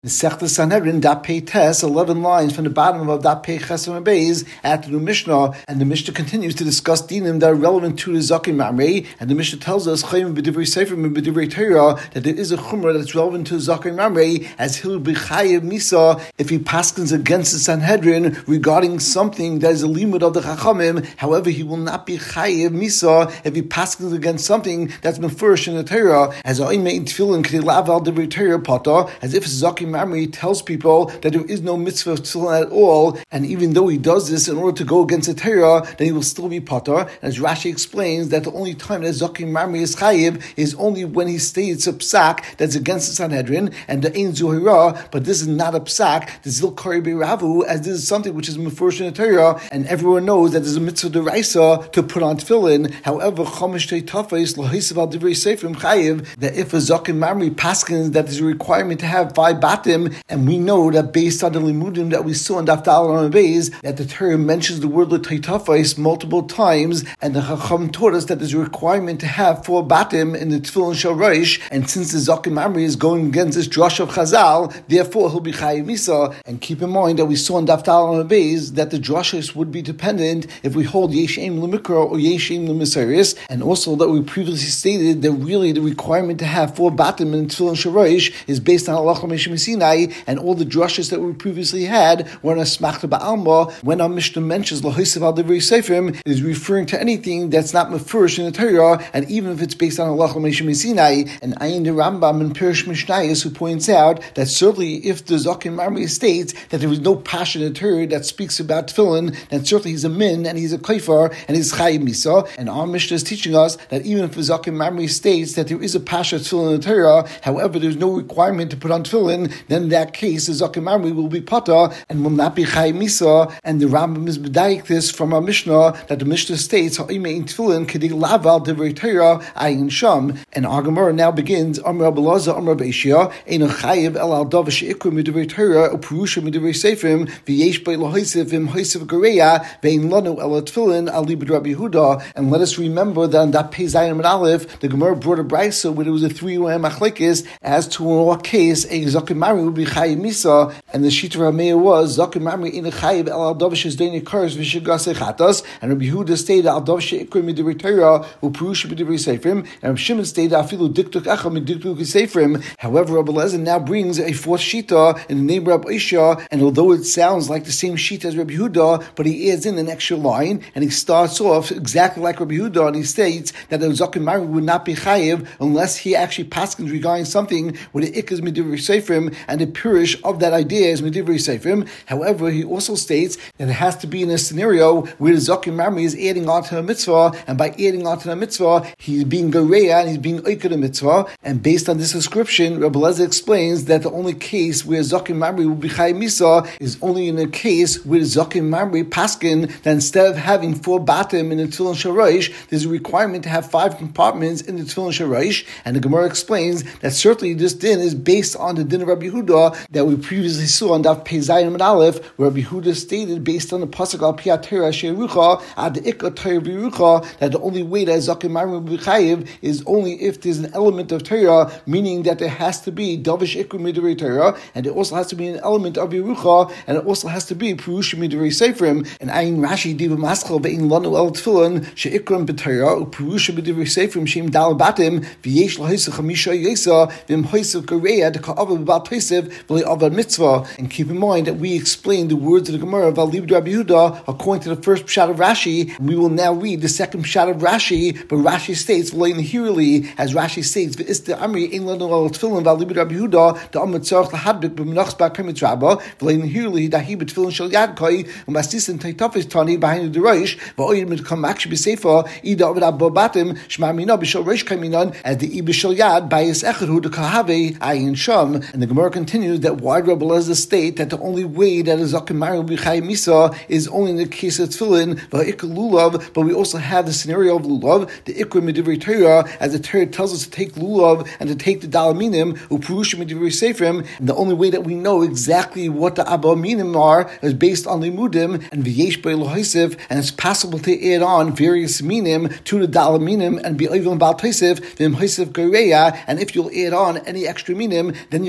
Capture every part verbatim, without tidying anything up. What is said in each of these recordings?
The Sechta Sanhedrin, Daf Pei Tes, eleven lines from the bottom of Daf Pei Chesam Beis at the new Mishnah, and the Mishnah continues to discuss dinim that are relevant to the Zakim Mamrei, and the Mishnah tells us Chayim b'divrei Sefer b'divrei Torah that there is a chumrah that's relevant to Zakim Mamrei, as he'll be chayiv misa if he paskins against the Sanhedrin regarding something that is a limud of the Chachamim. However, he will not be chayiv misa if he paskins against something that's been first in the Torah, as Oimei in Tefillin k'dei laval divrei Torah pata, as if Zakim Mamrei tells people that there is no mitzvah of tefillin at all, and even though he does this in order to go against the Torah, then he will still be patur. As Rashi explains, that the only time that Zakim Mamrei is chayiv is only when he states a psak that's against the Sanhedrin, and the Ein Zuhira, but this is not a psak, the Zil Kari Beiravu, as this is something which is mefurish in the Torah, and everyone knows that there's a mitzvah deraisa to put on tefillin. However, Chomish Teitafes Lohisav al Divrei Seifrim chayiv, that if a Zakim Mamrei paskins that there's a requirement to have five batim, and we know that based on the limudim that we saw in Daf Daled Beis, that the Torah mentions the word l'taitafais multiple times, and the Chacham taught us that there's a requirement to have four batim in the Tefillin Shel Rosh, and since the Zakim Mamrei is going against this drush of Chazal, therefore he'll be chayiv misa. And keep in mind that we saw in Daf Daled Beis that the drushes would be dependent if we hold yesh aim l'mikra or yesh aim l'misaris, and also that we previously stated that really the requirement to have four batim in the Tefillin Shel Rosh is based on Allah Mishim, and all the drushes that we previously had were in a smachta ba'alma. When our Mishnah mentions lahosav al divrei seifrim, it is referring to anything that's not mefurish in the Torah, and even if it's based on Allah Mishim Sinai. And Ayin the Rambam in Pirish Mishnayos, who points out that certainly if the Zakim Mamrei states that there is no passion in the Torah that speaks about tefillin, then certainly he's a min and he's a kaifar and he's chayiv misa. And our Mishnah is teaching us that even if the Zakim Mamrei states that there is a passion of tefillin in the Torah, however there's no requirement to put on tefillin, then in that case the Zakim Mamrei will be pata and will not be chayiv misa. And the Rambam is medayik this from our Mishnah, that the Mishnah states ha'imei in tefillin k'dei laval divrei Torah ayin sham. And our Gemara now begins Amar Abelazar Amar Beishia eino chayiv el al davar she'ikra midivrei Torah u'perusha midivrei seifrim v'yesh bei lohisif im hoisiv gareya ve'in lanu el tefillin ali b'd Rabbi Yehuda. And let us remember that on that Pei Zayin and Aleph the Gemara brought a brayso where there was a three-way machlekes as to in what case a Zakim Mamrei would be chayiv misa, and the shita Rameya was Zakim Mamrei in a chayiv el al davar she'zdei kars v'shegasei chatas, and Rabbi Yehuda stated al davar she'ikra midivrei Torah u'perusha midivrei seifrim, and Rabbi Shimon stated afilu diktuk echa midiktuk seifrim. However, Rabbi Elazar now brings a fourth shita in the name of Rabbi Isha, and although it sounds like the same shita as Rabbi Yehuda, but he adds in an extra line, and he starts off exactly like Rabbi Yehuda, and he states that the Zakim Mamrei would not be chayiv unless he actually paskins regarding something where the ik is midivrei seifrim, and the purish of that idea is midivrei seifrim. However, he also states that it has to be in a scenario where the Zakim Mamrei is adding on to a mitzvah, and by adding on to the mitzvah, he's being gareya and he's being oiked a mitzvah. And based on this description, Rabbi Elazar explains that the only case where Zakim Mamrei will be chayiv misa is only in a case where Zakim Mamrei paskin that instead of having four batim in the Tefillin Shel Rosh, there's a requirement to have five compartments in the Tefillin Shel Rosh. And the Gemara explains that certainly this din is based on the din of Rabbi Yehuda that we previously saw on Daf Pei Zayin and Aleph, where Rabbi Yehuda stated based on the pasuk al Piyat Torah Sherucha ad Ikka Torah V'Rucha that the only way that Zakim Mamrei will be chayiv is only if there's an element of Torah, meaning that there has to be davish ikra midivrei Torah, and there also has to be an element of Yerucha, and it also has to be perusha midivrei seifrim. And ayin Rashi diva maschal ve'in lanu el tefillin she'ikram b'Torah u'perusha midivrei seifrim she'im dal batim v'yesh lahisach hamisha yesa v'im hoisiv gareya deka'ava b'bal toisiv v'le'avad mitzvah. And keep in mind that we explained the words of the Gemara of Alib Rabbi Yehuda according to the first pshat of Rashi. We will now read the second pshat of Rashi, but Rashi states v'lein hirli, as Rashi states v'ista amri ein lanu el tefillin v'alib Rabbi Yehuda the amad tzarich lahadbik b'menachs ba'kemit rabba v'lein hirli dahi b'tefillin shel yadkai u'masisin teitafis tani behind the roish v'oyid mitkam akshi b'sefer ida avad abba batim shma mina b'shel roish kaminan as the ibi shel yad bayis echad hu the kahave ayin sham. And the Gemara continues that why Rabbi Elazar state that the only way that a Zakim Mamrei will be chayiv misa is only in the case of tefillin v'ikra lulav, but we also have the scenario of lulav, the ikra midivrei Torah, as the Torah tells us to take lulav and to take the dalaminim u'perusha midivrei seifrim. And the only way that we know exactly what the abaminim are is based on limudim and v'yesh bei lohisif, and it's possible to add on various minim to the dalaminim and be oivim bal toisiv v'im hoisiv gareya. And if you'll add on any extra minim, then you'll be oivim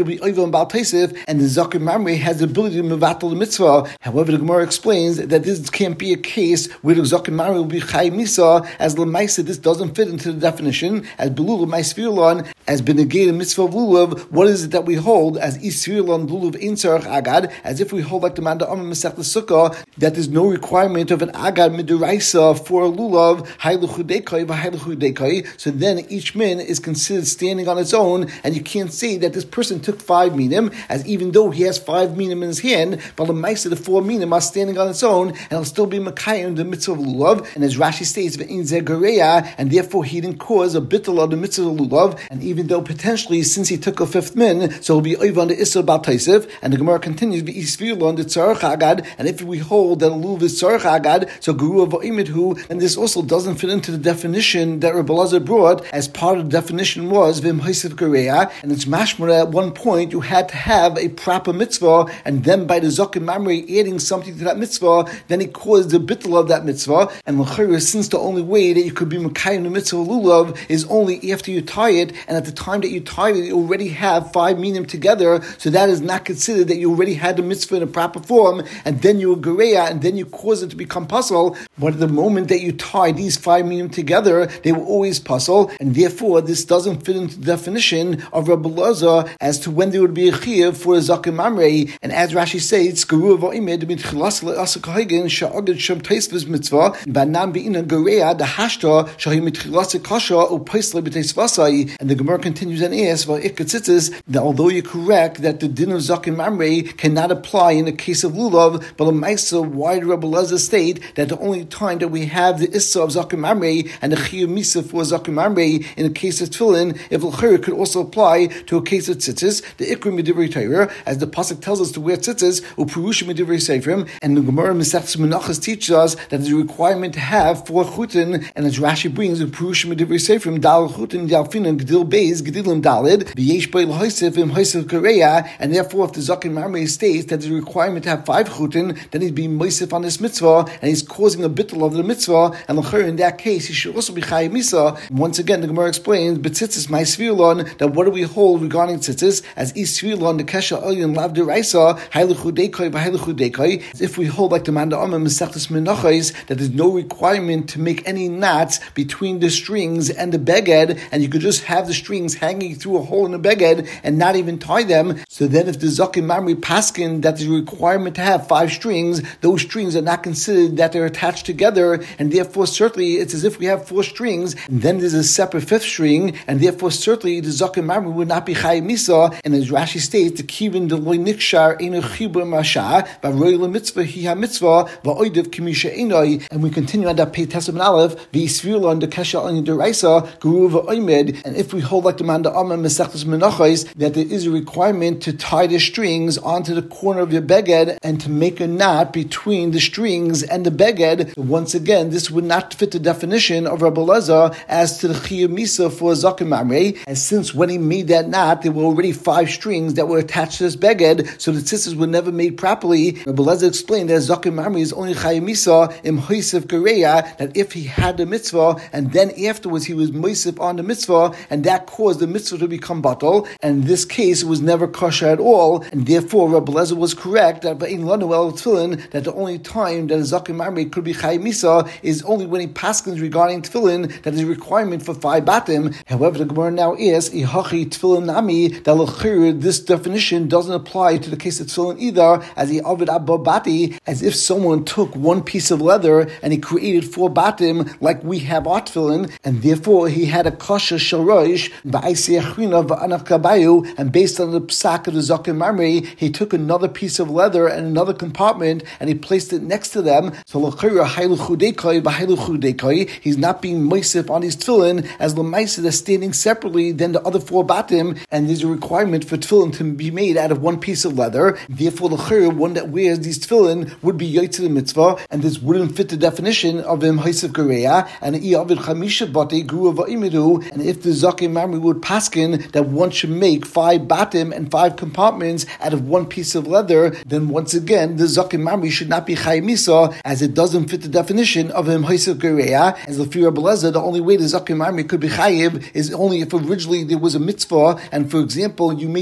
and Baal Taisif, and the Zakim Mamre has the ability to mevatel the mitzvah. However, the Gemara explains that this can't be a case where the Zakim Mamre will be Chai Misa, as Lemaisa this doesn't fit into the definition, as Belulav Maisvirlon, as Benegay mitzvah of Lulav. What is it that we hold as Isvirlon Lulav Ein Tzarech Agad, as if we hold like the Manda Amar Masech Sukkah, that there's no requirement of an Agad Midiraisa for a Lulav, Hailuchudekai v'Hailuchudekai. So then each min is considered standing on its own, and you can't say that this person took five minim, as even though he has five minim in his hand, but the Maisa, the four minim are standing on its own, and he'll still be Makayim the mitzvah of Lulav. And as Rashi states, V'in Zeh Gereya, and therefore he didn't cause a bittul of the mitzvah of Lulav, and even though potentially since he took a fifth min, so he'll be over on the Issa Baal Taisif. And the Gemara continues, V'isvirlon the Tzarech Agad, and if we hold that a Lulav is Tzarech Agad, so Geruah V'imidhu, and this also doesn't fit into the definition that Rebbe Elazar brought, as part of the definition was V'im Haisiv Gereya, and it's mashmara at one point you had to have a proper mitzvah, and then by the Zakim Mamre adding something to that mitzvah, then it caused the bittul of that mitzvah. And l'chayra, since the only way that you could be Mekayim the mitzvah of Lulav is only after you tie it, and at the time that you tie it, you already have five minim together, so that is not considered that you already had the mitzvah in a proper form, and then you were Gereya, and then you cause it to become puzzle. But at the moment that you tie these five minim together, they were always puzzle, and therefore this doesn't fit into the definition of Rebbe Elazar as to when there would be a chiyuv for a Zakim Mamre. And as Rashi says, Geruah v'imid mitchilas le'asa kahegin sha'agad shem taisvus mitzvah v'anam be'ina Gereya the hashta shahi mitchilas kasha u'paisle b'taisvasai. And the Gemara continues and asks, well, ikatzitzis, that although you're correct that the din of Zakim Mamre cannot apply in the case of Lulav, but the Maisa, why did Rebbe Elazar state that the only time that we have the Issa of Zakim Mamre and the chiyuv misa for Zakim Mamre in the case of Tefillin, if l'chayr could also apply to a case of tzitzis, the ikra midivrei Torah, as the pasuk tells us to wear tzitzis, u'perusha midivrei seifrim, and the Gemara Masechtas Menachos teaches us that there's a requirement to have four chutin, and as Rashi brings, u'perusha midivrei seifrim, dal chutin, dalfina, gedil beis, gedilim dalid, v'yesh b'il hoisif, im hoisif gereya, and therefore if the Zakim Mamre states that there's a requirement to have five chutin, then he's being moisif on this mitzvah, and he's causing a bittul of the mitzvah, and l'chayr in that case, he should also be chayiv misa. Once again, the Gemara explains, b'tzitzis my svirlon, that what do we hold regarding tzitzis, as is svirlon, the kesha elyon lav deraisa, hailuchu dekoi v'hailuchu dekoi, as if we hold like the Manda Amar Masechtas Menachos, that there's no requirement to make any knots between the strings and the beged, and you could just have the strings hanging through a hole in the beged and not even tie them. So then if the Zakim Mamre paskin that there's a requirement to have five strings, those strings are not considered that they're attached together, and therefore certainly it's as if we have four strings, and then there's a separate fifth string, and therefore certainly the Zakim Mamre would not be Chayiv Misa. And as Rashi states, the Kivin the Loy Nikshar Einu Chibur Masha, Varoy Le Mitzvah Hi Mitzvah, Va'oidev Kimisha Einoi. And we continue on that Pei Tesam Aleph, V'Isvirlon the Kesha on Deraisa, Guru Va'oimed. And if we hold like the Manda Amar Masechtas Menachos, that there is a requirement to tie the strings onto the corner of your beged and to make a knot between the strings and the beged, once again, this would not fit the definition of Rebbe Elazar as to the Chiyuv Misa for Zakim Mamre, as since when he made that knot, there were already five strings that were attached to this beged, so the tzitzis were never made properly. Rebbe Elazar explained that Zakim Mamre is only Chiyuv Misa im Hoisef Gereya, that if he had the mitzvah, and then afterwards he was Moisef on the mitzvah, and that caused the mitzvah to become batal, and in this case it was never kosher at all, and therefore Rebbe Elazar was correct that in Lanuel Tefillin, that the only time that a Zakim Mamre could be Chiyuv Misa is only when he paskins regarding Tefillin, that is a requirement for five batim. However, the Gemara now is Ihachi Tefillin Nami, that l'chir, this definition doesn't apply to the case of Tefillin either, as he Avid Abba Bati, as if someone took one piece of leather and he created four batim like we have our Tefillin, and therefore he had a kasha shalosh ba'asei achrina va'anach kabayu, and based on the psak of the Zakim Mamre, he took another piece of leather and another compartment and he placed it next to them. So l'chir hailuchu dekoi v'hailuchu dekoi, he's not being moisef on his tefillin as l'maisa that's standing separately than the other four batim, and there's a requirement for tefillin to be made out of one piece of leather. Therefore, l'chir, one that wears these tefillin would be yotzei the mitzvah, and this wouldn't fit the definition of him haisef gereya, and i'avid chamisha bate guru va'imidu. And if the Zakim Mamre would paskin that one should make five batim and five compartments out of one piece of leather, then once again the Zakim Mamre should not be Chiyuv Misa, as it doesn't fit the definition of him haisef gereya. As the fear of Beleza, the only way the Zakim Mamre could be Chayiv is only if originally there was a mitzvah, and for example, you made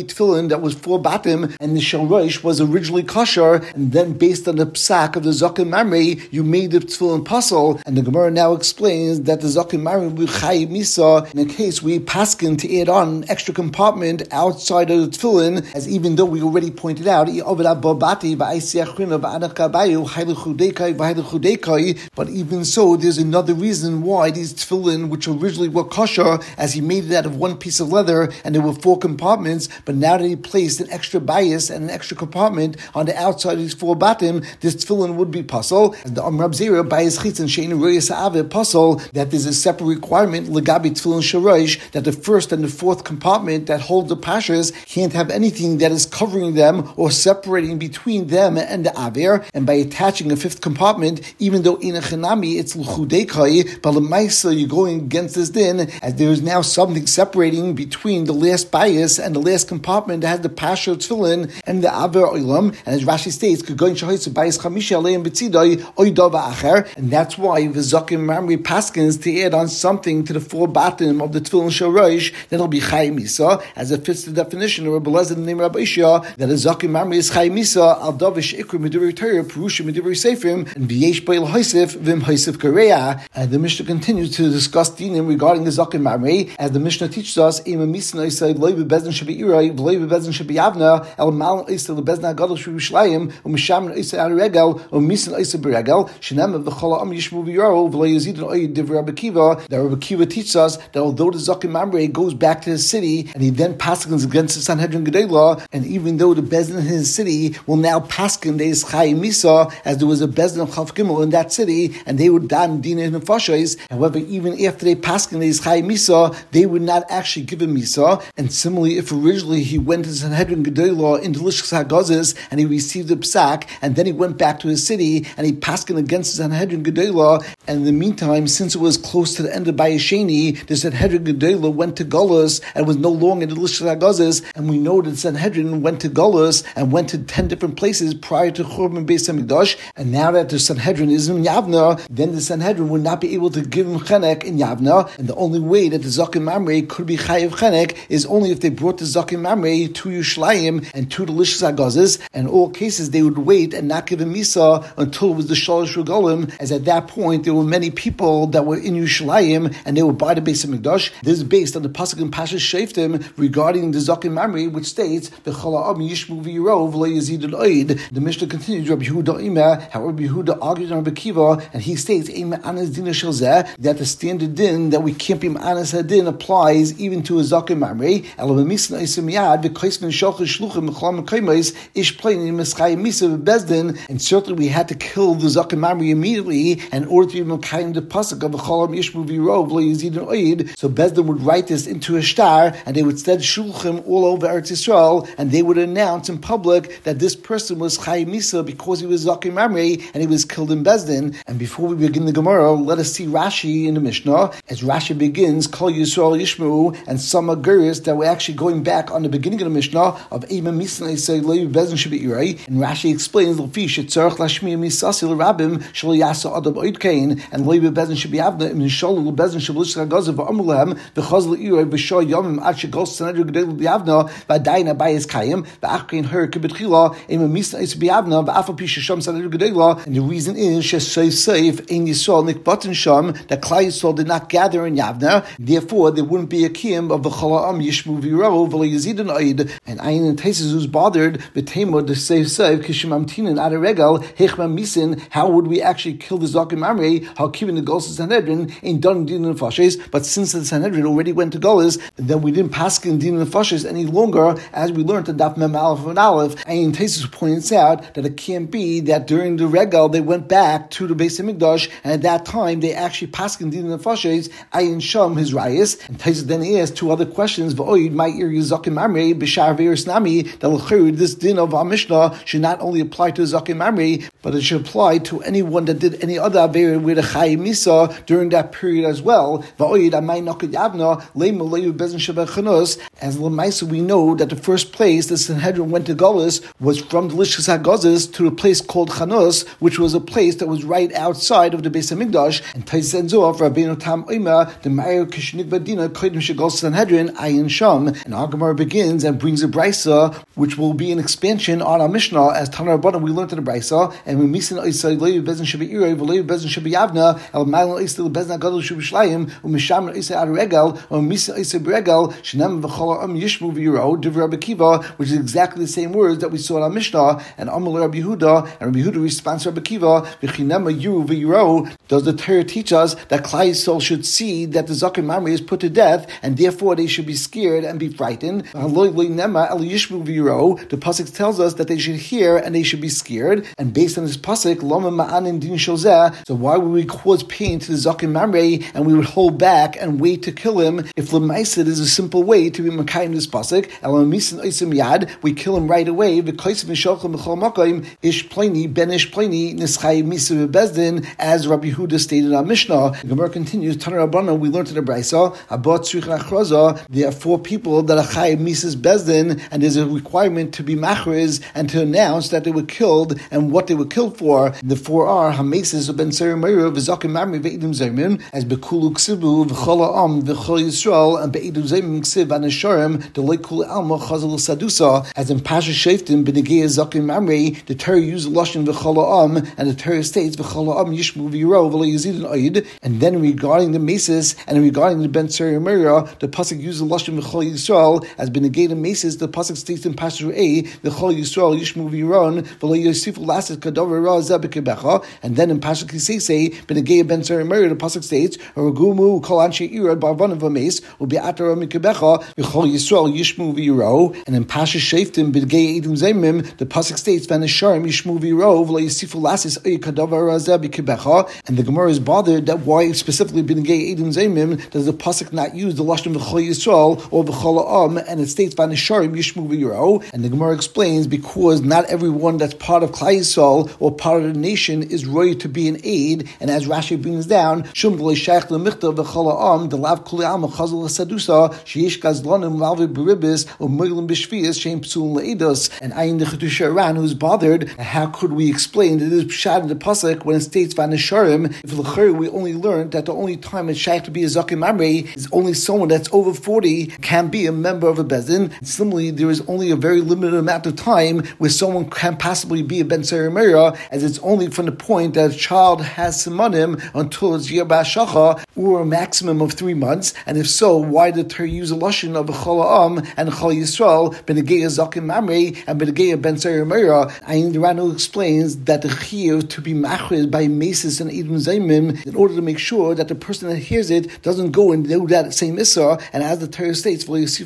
made tefillin that was four batim, and the shalrosh was originally kosher, and then based on the psak of the Zaken Mamre, you made the tefillin puzzle. And the Gemara now explains that the Zaken Mamre will be chayiv misa in a case we paskin to add on an extra compartment outside of the tefillin, as even though we already pointed out, but even so, there's another reason why these tefillin, which originally were kosher, as he made it out of one piece of leather, and there were four compartments, but now that he placed an extra bias and an extra compartment on the outside of these four batim, this tefillin would be puzzle. As the Amrab Zera bias chitz and shein royas ave puzzle, that there's a separate requirement legabi tefillin sharosh, that the first and the fourth compartment that hold the pashas can't have anything that is covering them or separating between them and the aver. And by attaching a fifth compartment, even though in a chenami it's l'chudekai, but l'maisa you're going against this din, as there is now something separating between the last bias and the last compartment that has the pasha tefillin and the aver oilam. And as Rashi states, and that's why the Zaken Mamre paskins to add on something to the four batim of the tefillin sharosh, that'll be chayiv misa, as it fits the definition of Rabbi Elazar the name of Rabbi Ishia, that a Zaken Mamre is chayiv misa al davish ikra midivri Torah perusha midivri seifrim and v'yesh b'il haisif v'im haisif kareya. And the Mishnah continues to discuss dinim regarding the Zaken Mamre, as the Mishnah teaches us, Ema misna isay loy b'bezdin shabi iray v'loy b'bezdin shabi yavna el mal isay l'bezdin agadol shabi Yerushalayim u'mishamin isay al regel u'misin isay b'regel shenem of the chala am yishmu v'yaro v'lo yazid oy divrei Rabbi Kiva. That Rabbi Kiva teaches us that although the Zaken Mamre goes back to his city and he then paskins against the Sanhedrin Gedela, and even though the bezdin in his city will now paskin they is chayiv misa, as there was a bezdin of Chaf Gimel in that city, and they would dan dina in nefashos. However, even after they paskin they is chayiv misa, they would not actually give him misa. And similarly, if originally he went to Sanhedrin Gedela in delicious hagazes and he received the psak, and then he went back to his city and he paskin against the Sanhedrin Gedela, and in the meantime, since it was close to the end of Bayesheni, the Sanhedrin Gedela went to Golos and was no longer in delicious hagazes, and we know that Sanhedrin went to Golos and went to ten different places prior to Churban Beis Hamikdash, and now that the Sanhedrin is in Yavna, then the Sanhedrin would not be able to give him chenek in Yavna, and the only way that the Zaken Mamre could be chayiv chenek is only if they brought the Zaken Mamre to Yerushalayim and to delicious hagazes. And in all cases they would wait and not give him misa until it was the Shalosh Regalim, as at that point there were many people that were in Yerushalayim and they were by the Beis Hamikdash. This is based on the pasuk in Pashas Shoftim regarding the Zaken Mamre, which states the Chala Am Yishmu V'Yirov Lo Yazid Al-Oid. The Mishnah continues, Rabbi Yehuda Ima, how Rabbi Yehuda argued on Rabbi Kiva, and he states Ima Anas Dina Shelzeh, that the standard din that we can't be Anas Hadin applies even to a Zaken Mamre. Elam Misna Isim Yad V'Kaisman Shalchah Shluchim Mechlam Kaimis Ish Plain in Mischai Misa Bezdin, and certainly we had to kill the Zaken Mamre immediately in order to be Mekayim the pasuk of the Chala Am Yishmu V'Yirov Lo Yazid Al-Oid. So Bezdin would write this into a star, and they would send shulchim all over Eretz Yisrael, and they would announce in public that this person was chayiv misa because he was Zaken Mamre and he was killed in Bezdin. And before we begin the Gemara, let us see Rashi in the Mishnah. As Rashi begins, Kol Yisrael Yishmu, and some aguris that were actually going back on the beginning of the Mishnah of Ema Misna say Leiv Bezdin should be Irai. And Rashi explains L'fi Shetzarech Lashmiya Misasi L'Rabim Shel Yasa Adam Oidkain, and Leiv Bezdin should be Avna Im Shol Bezdin should be Lishka Gazav Amulem V'Chaz L'Irai V'Shoy Yomim Ad Shegol Sanhedrin Gedel B'Avna V'Adayin Abayis Kayim V'Achkein Her Kibetchila Ema Misna Is B'Avna V'Afal Pi Shesham Sanhedrin Gedela. And the reason is Shesay Seif Ein Yisrael Nikbatin Sham, that Klal Yisrael did not gather in Yavna, therefore there wouldn't be a kiyum of the Chala Am Yishmu V'Yirov V'Lo Yazid Al-Oid. And Ayin and Taisus who's bothered V'Temo the Seif Seif Kishim Amtinin Ad Regel Hechma Misin. How would we actually kill the Zaken Mamre? How Kivin the Golos Sanhedrin in Don Din and Fashes? But since the Sanhedrin already went to Golos, then we didn't pass in Din and Fashes any longer, as we learned in Daf Mem Aleph and Aleph. Ayin Taisus points out that it can't be that during the Regel they went back to the Beis Hamikdash, and at that time they actually passed in Din and Fashes Ayin Sham his Rayas. And Taisus then asked two other questions. V'oid my ir Zaken Mamre b'shar v'eres nami, that l'chayr this din of our Mishnah should not only apply to Zaken Mamre, but it should apply to anyone that did any other Avera with a Chayim Misa during that period as well. As Lamaisa, we know that the first place the Sanhedrin went to Golis was from the Lishkas HaGozes to a place called Chanus, which was a place that was right outside of the Beis HaMikdash. And Tais ends off, Rabbeinu Tam Oima, the Meir Kishnik Vadina, Kodim Shegol Sanhedrin, Ayin Sham. And our Gemara begins and brings a Brisa, which will be an expansion on our Mishnah. As Tanar Rabbanan, we learned in the Brisa, and we Misan Oisai, Levi Bezin Shabi Irei, Levi Bezin Shabi Yavna, El Malan Oisai, Bezin Gadol Shabi Shlayim, Umisham Oisai Adregel, or Misan Oisai Bregel, Shinem V'chol Am Yishmu V'Yiro, Div Rabbi Kiva, which is exactly the same words that we saw in our Mishnah, and Amal Rabbi Yehuda, and Rabbi Yehuda responds to Rabbi Kiva, V'chinema Yiru V'Yiro. Does the Torah teach us that Klai Yisrael should see that the Zaken Mamre is put to death, and therefore they should be scared and be frightened? The pasuk tells us that they should hear and they should be scared, and based on this pasuk, Lama Ma'anin Din Shozeh. So why would we cause pain to the Zaken Mamre and we would hold back and wait to kill him if Lemaisa is a simple way to be Makayim this pasuk? We kill him right away. Ish Pliny Ben Ish Pliny Nischai Misa Bezdin, as Rabbi Yehuda stated on Mishnah. The Gemara continues. Tanar Rabbanan, we learned in the Brisa about Tzrich Achraza. There are four people that are Chai Mises Bezdin, and there's a requirement to be machriz and to announce that they were killed and what they were killed for. The four are Hameses Ben Serimira V'Zakim Mamri Ve'edim Zaymin, as Bekulu Ksibu V'Chola Am V'Chol Yisrael, and Be'edim Zaymin Ksiv Anisharim Deloikul Alma Chazal Sadusa, as in Pasha Shaftim B'Negei Zakim Mamri. The Torah used Lashon V'Chola Am, and the Torah states V'Chola Am Yishmu V'Yiro V'Lo Yazid and Oid. And then regarding the Meses and regarding the Ben Serimira, the pasuk uses Lashon V'Chol Yisrael, as B'Negei the Meses. The pasuk states in Pasha A V'Chol Yisrael Yishmu V'Yiron V'Lo Yosifu Lasit Kadavar Ra Zebikebecha. And then in Pasha Kisei B'Negei Ben Serimira, the pasuk states Ragumu Kol Anshe Irad Barvan V'Mes U'Be'atar Mikebecha V'Chol Yisrael Yishmu V'Yiro. And in Pasha Shaftim B'Negei Edom Zaymim, the pasuk states V'Nesharim Yishmu V'Yiro V'Lo Yosifu Lasit Kadavar Ra Zebikebecha. And the Gemara is bothered that why specifically B'Negei Edom Zaymim does the pasuk not use the Lashon V'Chol Yisrael or V'Chol Am, and it states V'Nesharim Yishmu V'Yiro. And the Gemara explains because not everyone that's part of Klai Yisrael or part of the nation is ready to be an aid. And as Rashi brings down, Shum D'Lo Shaykh L'Michta V'Chol Am D'Lav Kuli Alma Chazal Sadusa Sheish Gazlanim Malvi Beribis or Moilim B'Shvias Shem Psul Le'idos. And Ayin the Chetusha Ran, who's bothered, how could we explain that it is pshat in the pasuk when it states V'Nesharim if l'chayr we only learned that the only time it's shaykh to be a Zakim Mamre is only someone that's over forty can be a member of a Bezdin. Similarly, there is only a very limited amount of time where someone can possibly be a Ben Serimira, as it's only from the point that a child has simanim until it's Yer Ba'ashacha, or a maximum of three months. And if so, why did Torah use a lashon of Chol Am and Chol Yisrael, B'Negei Zakim Mamre and B'Negei Ben Serimira? Ayin Ranu explains that the chiyuv to be machriz by Mesis and Edom Zaymim, in order to make sure that the person that hears it doesn't go and do that same Issar, and as the Torah states, however, the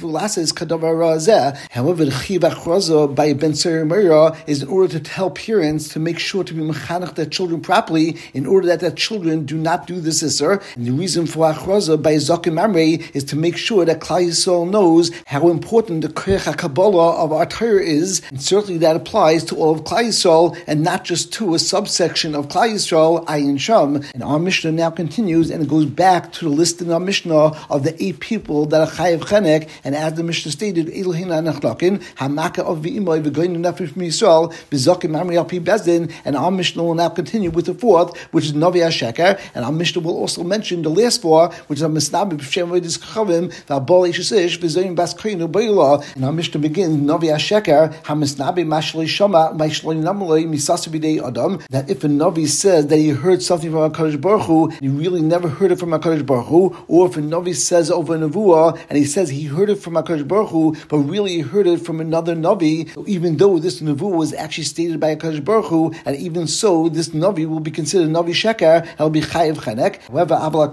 Chiv Achraza by Ben Serimira is in order to tell parents to make sure to be mechanech their children properly, in order that their children do not do this Issar. And the reason for Achraza by Zakim Mamre is to make sure that Klai Yisrael knows how important the Koyach HaKabbalah of our Torah is, and certainly that applies to all of Klai Yisrael, and not just to a subsection of Klai Yisrael, Ayin Sham. And our Mishnah now continues, and it goes back to the list in our Mishnah of the eight people that are Chayev Chenek, and as the Mishnah stated, Elohina Nachlakin, Hamaka of V'imoy V'goyin Nefesh M'Yisrael, B'Zakim Mamre Al-Pi Bezdin. And our Mishnah will now continue with the fourth, which is Novi HaSheker, and our Mishnah will also mention the last four, which is Misnabi B'Shem V'Yidis Chavim, V'Abol Yishish V'Zoyin Bas Koyinu B'Yila. And our Mishnah begins Novi HaSheker, HaMisnabi Mashlei Shama Mashlei Namalei Misasa B'Dei Adam, that if a Novi says that he heard something from HaKadosh Baruch Hu, he really never heard it from HaKadosh Baruch Hu, or if a Novi says over a Nevuah, and he says he heard it from HaKadosh Baruch Hu, but really he heard it from another Navi, even though this Nevuah was actually stated by HaKadosh Baruch Hu, and even so, this Navi will be considered Navi Sheker, and will be Chayev Chenek. However, Aval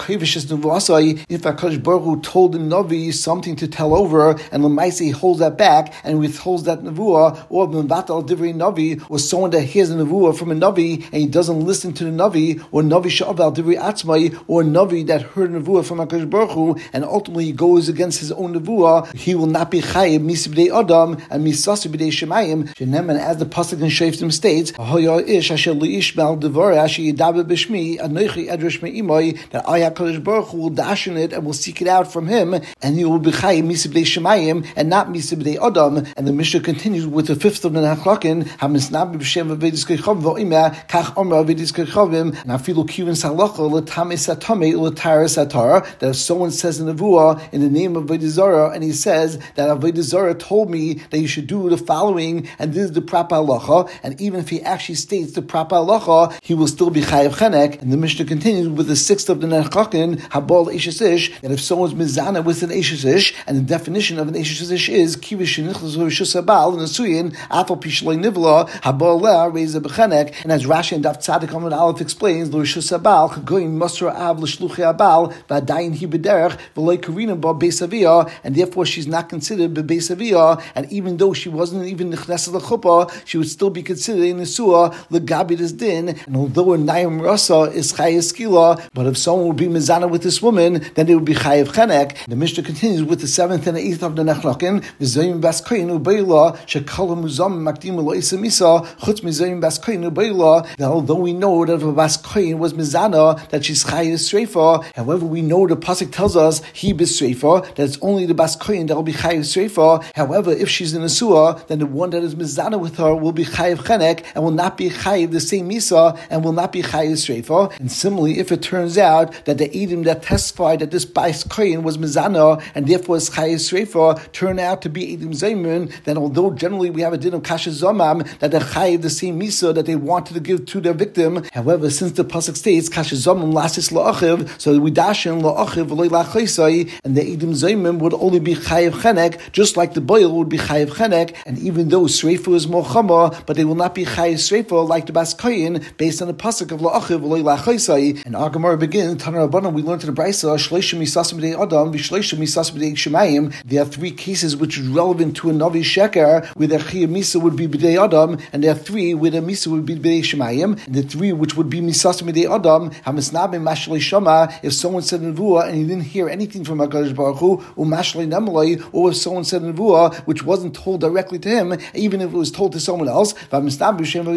if HaKadosh Baruch Hu told the Navi something to tell over, and Lamaisi he holds that back and withholds that Nevuah, or Mvatal Divrei Navi, or someone that hears a Nevuah from a Navi and he doesn't listen to the Navi, or Navi Sha'aval Divrei Atzmai, or a Navi that heard a Nevuah from HaKadosh Baruch Hu and ultimately goes against his own Nevuah, he will not be Chayiv Misi B'dei Adam and Misasi B'dei Shemayim. And as the Pasuk in Shoftim states, Ish Asher Li'ishmal Devorah Asher Yidaber B'Shmi Anochi Edresh Me'imai, that I HaKadosh Baruch Hu will dash in it and will seek it out from him, and he will be Chayiv Misi B'dei Shemayim and not Misi B'dei Adam. And the Mishnah continues with the fifth of the Nachlakin, Hamisnabi B'Shem V'Vedis Kechavim V'Oimah Kach Omra V'Vedis Kechavim Nafilu Kivin Salacha L'Tamei Satame L'Tara Satar, that if someone says in the Nevuah in the name of Avodah Zarah, and he says that Avodah Zarah told me that you should do the following, and this is the proper halacha, and even if he actually states the proper halacha, he will still be chayav chenek. And the Mishnah continues with the sixth of the Nechchakin, Habal Eishes Ish, that if someone's mizana with an Eishes Ish, and the definition of an Eishes Ish is kivish nichlas rishus habal and asuyin afal pishlei nivla Habal Lea Reza B'chenek. And as Rashi and Daf Tzadik Amud Aleph explains, l'rishus habal chagoyim masra av l'shluchi habal v'adayin hi b'derech v'loi karina ba beisaviyah, and therefore she's not considered b'beisaviyah. And even though she wasn't even nichnesed l'chuppah, she would still be considered in Nesua l'gabi this din. And although a nayim rasa is chayes skila, but if someone would be mizana with this woman, then it would be chayev chenek. The Mishnah continues with the seventh and the eighth of the Nechnakin, v'zayim bas koyin u'beila shekala muzam makdim lo'isa misa chutz mizayim bas koyin u'beila. That although we know that if a bas koyin was mizana, that she's chayes streifa, however we know the pasuk tells us he bis streifa, that it's only the bas koyin that will be chayes streifa. However, if she's in a suah, then the one that is mizana with her will be chayiv chenek and will not be chayiv the same misa and will not be chayiv streifa. And similarly, if it turns out that the edim that testified that this bais koyin was mizana and therefore is chayiv streifa turn out to be edim zaymun, then although generally we have a din of kasha zomam that they chayiv the same misa that they wanted to give to their victim, however, since the pasuk states kasha zomam lasis la'achiv, so we dashin la'achiv v'loy la'chaisai, and the edim zaymun would only be chayiv chenek, just like the boil would be chayiv chenek. And even though sreifa is more chama, but they will not be chayiv sreifa like the bas koyin based on the pasuk of la'achiv v'loy la'chaisai. And our Gemara begins Tana Rabbanan, we learned to the Brisa shleishim misasim b'dei adam v'shleishim misasim b'dei shemayim. There are three cases which is relevant to a navi sheker where the chiyuv misa would be b'dei adam, and there are three where the misa would be b'dei shemayim. And the three which would be misasim b'dei adam hamisnabim mashlei shama, if someone said nevuah and he didn't hear anything from HaKadosh Baruch Hu, or mashlei nemalei, or if someone said nevuah which wasn't told directly to him, even if it was told to someone else, or if someone said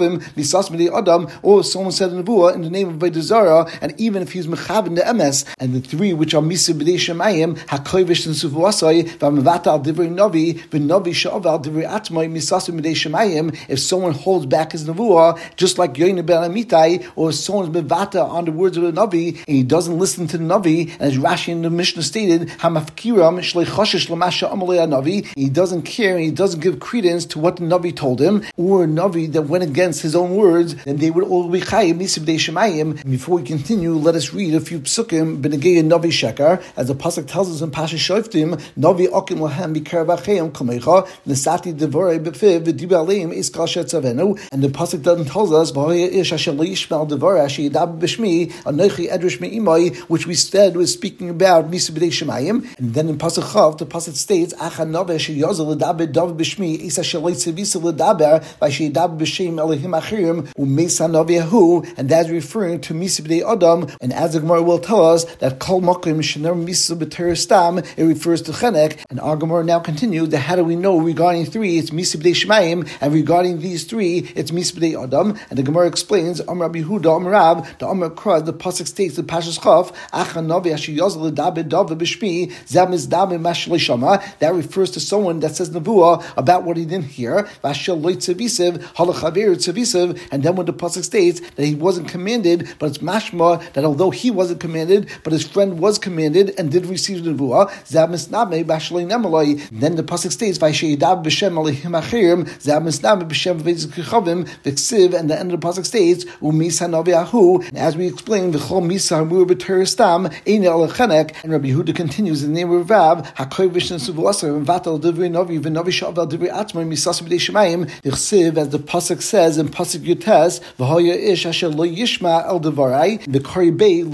nevuah in the name of Avodah Zarah, and even if he's mechaven the emes. And the three which are misa b'dei shemayim, hakovish and suvuasai, v'amavata al divrei navi, v'navi sha'aval divrei atmai misasim b'dei shemayim. If someone holds back his nevuah, just like Yoina ben Amitai, or if someone's mevata on the words of the navi and he doesn't listen to the navi, and as Rashi in the Mishnah stated, hamafkiram shlei choshesh l'masha amalei navi, he doesn't care and he doesn't give credence to what the navi told him, or a navi that went against his own words, then they would all be chayiv misa b'dei shemayim. Before we continue, let us read a few psukim b'negei navi shekar, as the pasuk tells us in Pasha Shoftim, navi okim lahem b'kerav acheim kamecha nesati devorei b'fiv v'diba aleim iskal shetzavenu. And the pasuk doesn't tell us v'hoya ish asher lo yishmal devorei asher yidab b'shmi anochi edresh me'imai, which we said was speaking about misa b'dei shemayim. And then in pasuk chav, the pasuk states acha navi asher yozel ledaber dav b'shmi isa asher lo yitzavisa ledaber v'asher yidab b'shem elihim achirim u'meisa navi ahu, and that's referring to misa b'dei adam. And as the Gemara will tell us that kol makom shener misa b'teres stam, it refers to chenek. And our Gemara now continues that how do we know regarding three it's misa b'dei shemayim, and regarding these three it's misa b'dei adam. And the Gemara explains Amar Rabbi Yehuda Amar Rav, the Amar Krad, the pasuk states the Pashas Chaf acha navi asher yozel ledaber dav b'shmi zam izdam mashlei shama, that refers to someone that says nevuah about what he didn't hear, v'asher lo tzavisiv halachaver tzavisiv. And then when the pasuk states that he wasn't commanded, but it's mashma that although he wasn't commanded, but his friend was commanded and did receive the nevuah, zam isname bashlei nemalai. Then the pasuk states v'asher yidab b'shem elihim achirim zam isname b'shem v'vezis kichavim v'ksiv. And the end of the pasuk states u'misa navi ahu. And as we explained, v'chol misa hamur b'teres stam ein el chenek. And Rabbi Yehuda continues in the name of Rav hakovish and suvuaser and vatal divrei navi v'navi sha'aval divrei atmai misasim b'dei shemayim v'ksiv, as the pasuk says in pasuk Yutes v'hoya ish asher lo yishma el devarai v'kari bei lo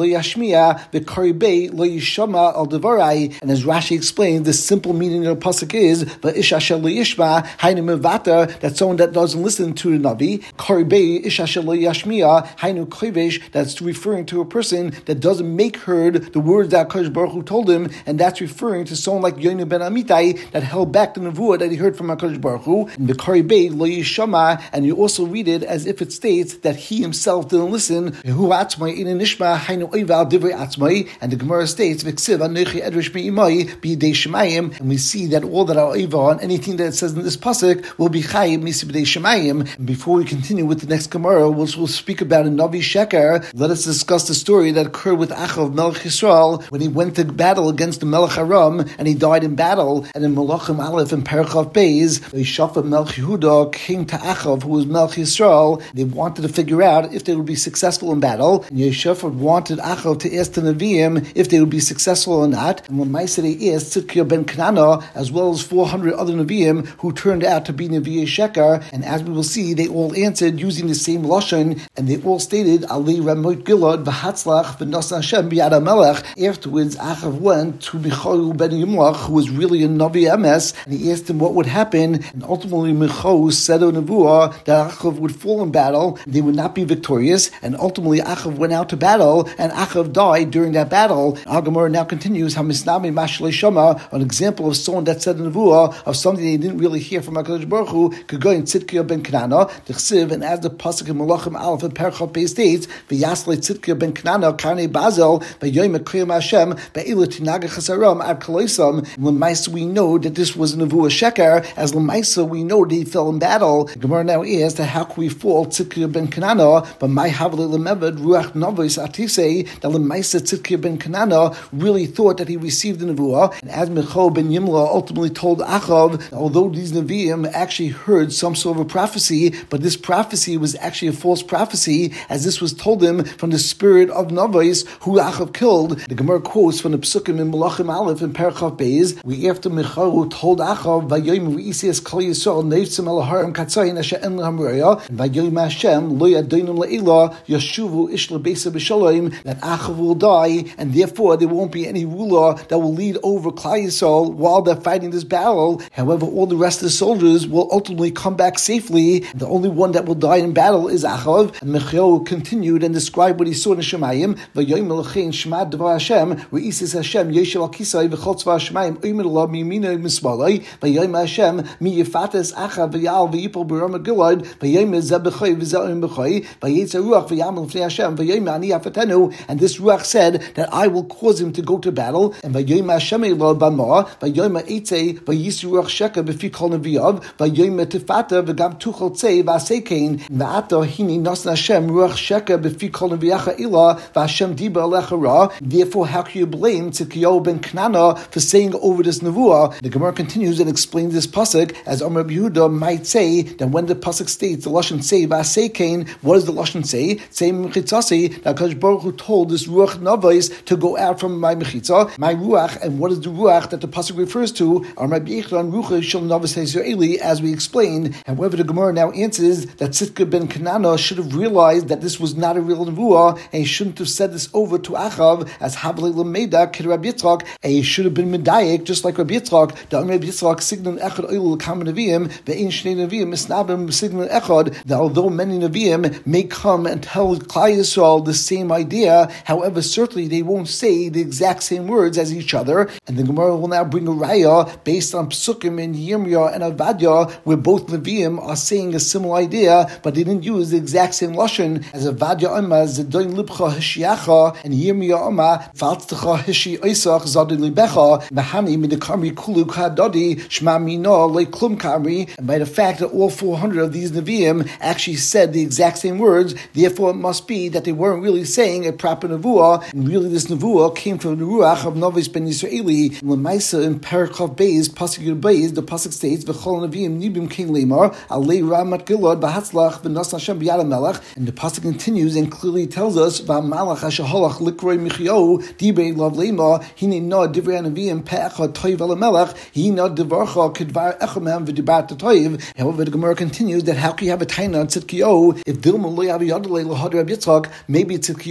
yashmiya, v'karibei lo yishama al devarai. And as Rashi explained, the simple meaning of the pasuk is v'isha shel lo yishma hainu mevata, that someone that doesn't listen to the Navi. Karibei isha shel lo yashmiya hainu kovesh, that's referring to a person that doesn't make heard the words that HaKadosh Baruch Hu told him, and that's referring to someone like Yoinu ben Amitai that held back the nevuah that he heard from HaKadosh Baruch Hu. And the Karibei lo yishama, and you also read it as if it states that he himself didn't listen. Hu atzmai in nishma hainu oival divrei atzmai, and the Gemara states v'ksiv anochi edrish me'imai b'yidei shemayim, and we see that all that are oival and anything that it says in this pasuk will be chayim misi b'yidei shemayim. And before we continue with the next Gemara, which we'll speak about in Navi Sheker, let us discuss the story that occurred with Achav Melech Yisrael when he went to battle against the Melech Aram and he died in battle. And in Malachim Aleph and Parachav Beis, Yeshaphat Melech Yehuda came to Achav, who was Melech Yisrael. They wanted to figure out if they would be successful in battle. And Yeshaphat wanted Achav to ask the Nevi'im if they would be successful or not. And when Maaseh they asked Tzidkiah ben Kenana, as well as four hundred other Nevi'im who turned out to be Nevi'ei Sheker, and as we will see, they all answered using the same lashon, and they all stated Ali Ramot Gilad v'Hatzlach v'Nas Hashem b'Yad HaMelech. Afterwards, Achav went to Michael ben Yimlach, who was really a Navi Emes, and he asked him what would happen. And ultimately, Michael said a nevuah that Achav would fall in battle, they would not be victorious. And ultimately, Achav went out to battle, and Achav died during that battle. Our Gemara now continues Hamisnami Mashlei Shama, an example of someone that said a nevuah of something they didn't really hear from HaKadosh Baruch Hu, could go in Tzidkiah ben Kenana, the Chsiv, and as the pasuk in Malachim Aleph and Perchot Beis states, v'yaslei Tzidkiah ben Kenana karnei bazel v'yoyim kriyam Hashem ve'ilu tinaga chasaram ad koloisam. L'maisa we know that this was a nevuah sheker, as l'maisa we know that he fell in battle. The Gemara now asks that how can we fall Tzidkiah ben Kenana, but my havle lemevad ruach novis atisei, that l'maisa Tzidkiah ben Kenana really thought that he received the nevuah. And as Michael ben Yimla ultimately told Achav, although these Nevi'im actually heard some sort of a prophecy, but this prophecy was actually a false prophecy, as this was told him from the spirit of Navos, who Achav killed. The Gemara quotes from the Psukim in Malachim Aleph and Parachav Beis, we after Michael told Achav, Vayoyim v'isias kol Yisrael neivtzim el harim katzayin asher en lehem roya, and Vayoyim Hashem lo yadoinum le'ila yashuvu ish lebeisa b'shalom, that Achav will die, and therefore there won't be any ruler that will lead over Klal Yisrael while they're fighting this battle. However, all the rest of the soldiers will ultimately come back safely. The only one that will die in battle is Achav. And Michael continued and described what he saw in Shemayim. Vayoyim lechein shema devar Hashem reisis Hashem yeshav al kisai v'chol tzvar Shemayim oimer lo miyimino mismalai vayoyim Hashem mi yifates Achav v'yal v'yipol b'Ramat Gilad vayoyim zeh b'choy v'zeh b'choy vayetzer ruach v'yamel l'fnei Hashem vayoyim ani afatenu. And this ruach said that I will cause him to go to battle. And vayoyim Hashem lo b'ma vayoyim eitzei vayisru ruach sheker b'fi kol neviyav vayoyim tifata v'gam tuchol tzei v'asekein v'ata hini nasna Hashem ruach sheker b'fi kol neviyacha ila v'Hashem diba alecha ra. Therefore, how can you blame Tzidkiyahu ben Kenana for saying over this nevuah? The Gemara continues and explains this pasuk as Amar Yehuda might say that when the pasuk states the lashon say v'asekein, what does the lashon say? Say mechitzasi, that HaKadosh Baruch Hu told this ruach navos to go out from my mechitza, my ruach, and what is the ruach that the pasuk refers to? Amar Yechlan ruach shel navos Israeli, as we explained. However, the Gemara now answers that Tzidkiah ben Kenana should have realized that this was not a real nevuah, and he shouldn't have said this over to Achav as Havle Lameda Kid Rabbi Yitzchak, and he should have been medayik just like Rabbi Yitzchak. The Rabbi Yitzchak signon echad oil kam neviim ve'in shnei neviim misnabim signon echad. That although many neviim may come and tell Klal Yisrael the same idea, however, certainly they won't say the exact same words as each other. And the Gemara will now bring a raya based on Psukim in Yirmiyah and Avadia, where both neviim are saying a similar idea, but they didn't use the exact same lashon. As Avadia Amma zedoin libcha hishiacha, and Yirmiyah Amma faltztecha hishi oisach zadin libecha mahani midekamri kulu kadodi shma mina leklum kamri. And by the fact that all four hundred of these neviim actually said the exact same words, therefore it must be that they weren't really saying a proper nevuah, and really this nevuah came from the ruach of Navos ben Yisraeli. L'maisa in Parachav Beis pasuk Yud Beis, the pasuk states v'chol neviim nibim king lemar alei Ramat Gilad b'hatzlach v'nas Hashem b'yad HaMelech. And the pasuk continues and clearly tells us v'malach hashaholach likroi michyo dibei lav lema hine no divrei neviim pe'echad toiv al HaMelech hine devarcha kedvar echamem v'dibat toiv. However, the Gemara continues that how can you have a taina on Tzidkiyahu if Dilma lo yav yadalei lahad Rabbi Yitzchak? Maybe Tzidkiyahu didn't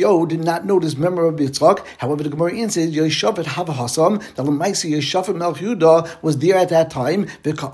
not know this memory of Yitzchak. However, the Gemara answers, Yeshafet Havahasam, that Lamaisi Yeshafet Melch Yehuda was there at that time,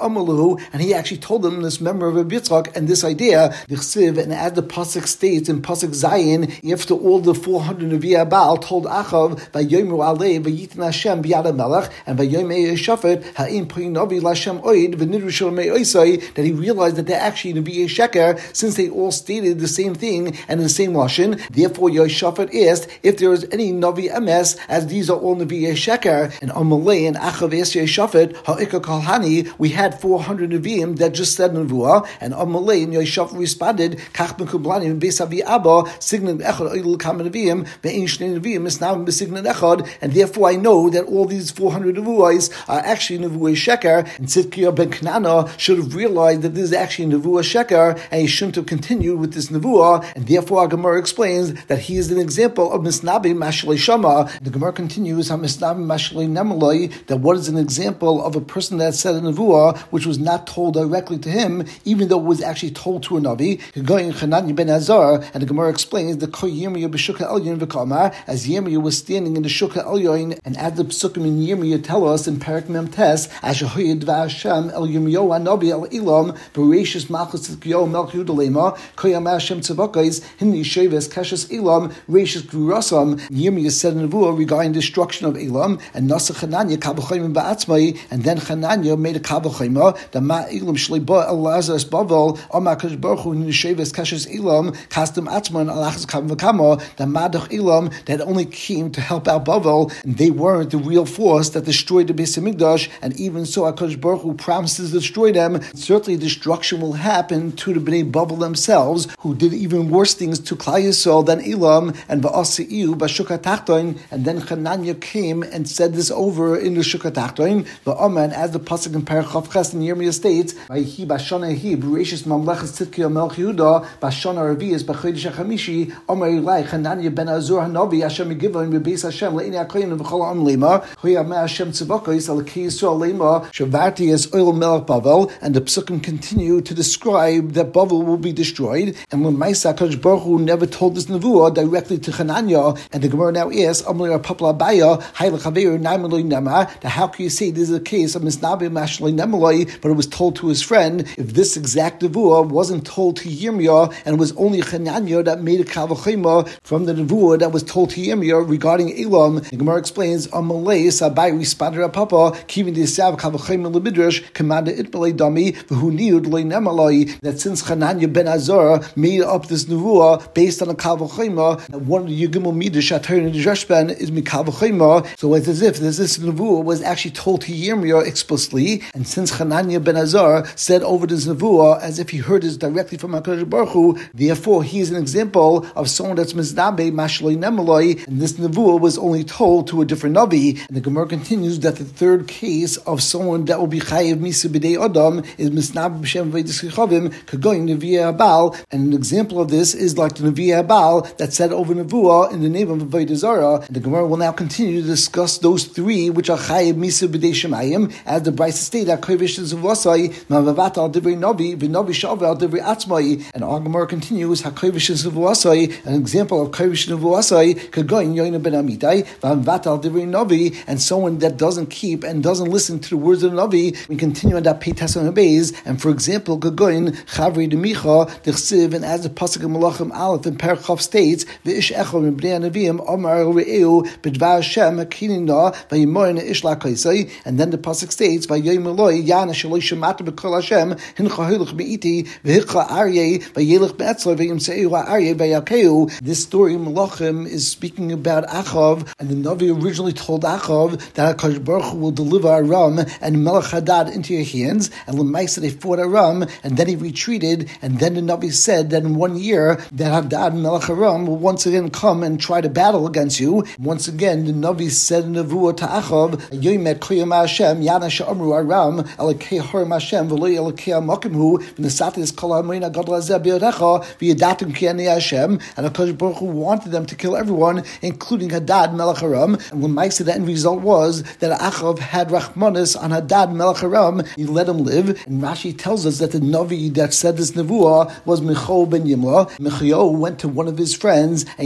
and he actually told them this memory of Yitzchak and this idea, and as the Pasuk states in Pasuk Zayin, after all the four hundred Nevi'ah Baal told Achav, Vayomer Alei, Vayitin Hashem B'yad HaMelech, and Vayomer Yeshafet, Ha'im P'yin Navi L'Hashem Oid, V'nidru Shalomei Oisai, that he realized that they're actually Nevi'ah Sheker, since they all stated the same thing and in the same lashon. Therefore, Yeshafet asked if there was any Navi Emes, as these are all Nevi'ah Sheker, and Amalei and Achav asked Yeshafet, Ha'ika Kalhani, we had four hundred Nevi'im that just said Nevuah, and Amalei and Yeshafet responded, Kach ben Kublani Beis Avi Abba, Signan Echad Oil Kam Nevi'im, Ve'in Shnei Nevi'im is now Signan Echad, and therefore I know that all these four hundred Nevuahs are actually Nevuah Sheker, and Tzidkiah ben Knana should have realized that this is actually Nevuah Sheker, and he shouldn't have continued with this Nevuah, and therefore our Gemara explains that he is an example of Misnabi Mashlei Shama. The Gemara continues, Misnabi Mashlei Nemalai, that what is an example of a person that said a Nevuah, which was not told directly to him, even though it was actually told to a Navi, going Chananya ben Azar, and the Gemara explains the Ko Yirmiyah b'Shukah Elyon v'Kamar, as Yirmiyah was standing in the Shukah Elyon, and as the Psukim in Yirmiyah tell us in Parak Mem Tes, Ashahoyed v'Hashem El Yirmiyah Hanavi El Ilam Bereshis Malchus Tzidkiyahu Melch Yehuda Lema Koyam Hashem Tzavakais Hini Sheves Keshes Elam Reshis Grurasam. Yirmiyah said in Nevuah regarding destruction of Elam, and Nasa Chananya Kabachayim Ba'atzmai, and then Chananya made a Kabachayim the Ma Elam Shleiba El Lazarus Bavel Amakash Baruch Hu Hini Sheves Keshes Elam Kastam Atzman Alachas Kam V'Kama, the Madach Elam that only came to help out Bavel, and they weren't the real force that destroyed the Beis Hamikdash, and even so HaKadosh Baruch Hu promises to destroy them. Certainly destruction will happen to the Bnei Bavel themselves, who did even worse things to Klal Yisrael than Elam, and Va'aseiu B'Shukah Tachton, and then Chananya came and said this over in the Shukah Tachton, Va'aman, as the Pasuk in Parach Chav Ches in Yirmiyah states, Vayhi B'Shana Hi B'Reishis Mamlechas Tzidkiyahu Melch Yehuda B'Shana Revi'is B'Chodesh HaChamishi Amar Ilai Chananya ben Azur Hanavi Hashem Yigivon B'Beis Hashem Le'inei HaKoyin V'Chol Am Lema Hoya Me Hashem Tzivakos Alakei Yisrael Lema Shavarti as Oil Melech Bavel, and the Psukim continue to describe that Bavel will be destroyed, and when Maisa HaKadosh Baruch Hu never told this Nevuah directly to Chananya, and the Gemara now asks, Amar Papla Abaya Hayla Chaveir Naimaloi Nema, that how can you say this is a case of Misnabi Mashloi Nemaloi, but it was told to his friend, if this exact Nevuah wasn't told to Yirmiyah, and it was only Chananya that made a Kavachima from the Nevuah that was told to Yirmiyah regarding Elam. The Gemara explains, Amalei Sabai responded at Papa, Kivin the Sav Kavachima Lemidrash, Commander Itmalei Dami, who knew that since Chananya ben Azar made up this Nevuah based on a Kavachima, that one of the Yugimul Midrash Atar in the Dreshben is Mikavachima, so it's as if this, this Nevuah was actually told to Yirmiyah explicitly, and since Chananya ben Azar said over this Nevuah as if he heard this directly from HaKadosh Baruch Hu, therefore he is an example of someone that's Miznabe Mashloi Nemaloi, and this Nevuah was only told to a different Navi. And the Gemara continues that the third case of someone that will be Chayiv Misa B'dei Adam is Misnab B'Shem V'Yidis Chavim Kagoyin Nevi'ah Baal, and an example of this is like the Nevi'ah Baal that said over Nevuah in the name of Avodah Zarah. And the Gemara will now continue to discuss those three which are Chayiv Misa B'dei Shemayim, as the Brisa state that Kovish is V'Vasai Ma'avavat Al Divrei Navi V'Navi Shaveh Al Divrei Atzmai, and our Gemara continues HaKovish is V'Vasai, an example of Kovish is V'Vasai Kagoyin Yoina Ben Amitai V'Avavat Al Divrei Navi, and someone that doesn't keep and doesn't listen to the words of the Navi. We continue on that Pei Tesson Habeis, and for example, Gagoin Chavri Demicha Dechsiv, and as the Pasuk in Malachim Aleph in Parachav states, V'ish Echon M'Bnei Anavim Amar Re'eu B'Dvar Hashem Hakinina V'Yimorin Ish LaKaisai, and then the Pasuk states V'Yoyim Eloi Yana Shaloi Shemata B'Kol Hashem Hincha Hilch Be'iti V'Hicha Aryeh V'Yelech Be'etzler V'Yimseu Aryeh V'Yakeu. This story in Malachim is speaking about Achav, and the Navi originally told Achav that HaKadosh Baruch Hu will deliver Aram and Melech Hadad into your hands, and L'maisa they fought Aram, and then he retreated, and then the Navi said that in one year that Hadad and Melech Aram will once again come and try to battle against you. Once again, the Navi said in Nevuah to Achav, Yoimet Koyam Hashem Yana Sha'amru Aram Elokei Harim Hashem V'lo Elokei HaMakimhu V'nesatis Kol HaMoin HaGadol Hazeh B'yodecha V'yedatim Ki Ani Hashem, and HaKadosh Baruch Hu wanted them to kill everyone, including Hadad Melech Aram, and when Mike said the end result was that Achav had Rachmanis on Hadad Melech Aram, he let him live, and Rashi tells us that the Navi that said this Nevuah was Micho ben Yimla. Micho went to one of his friends, and he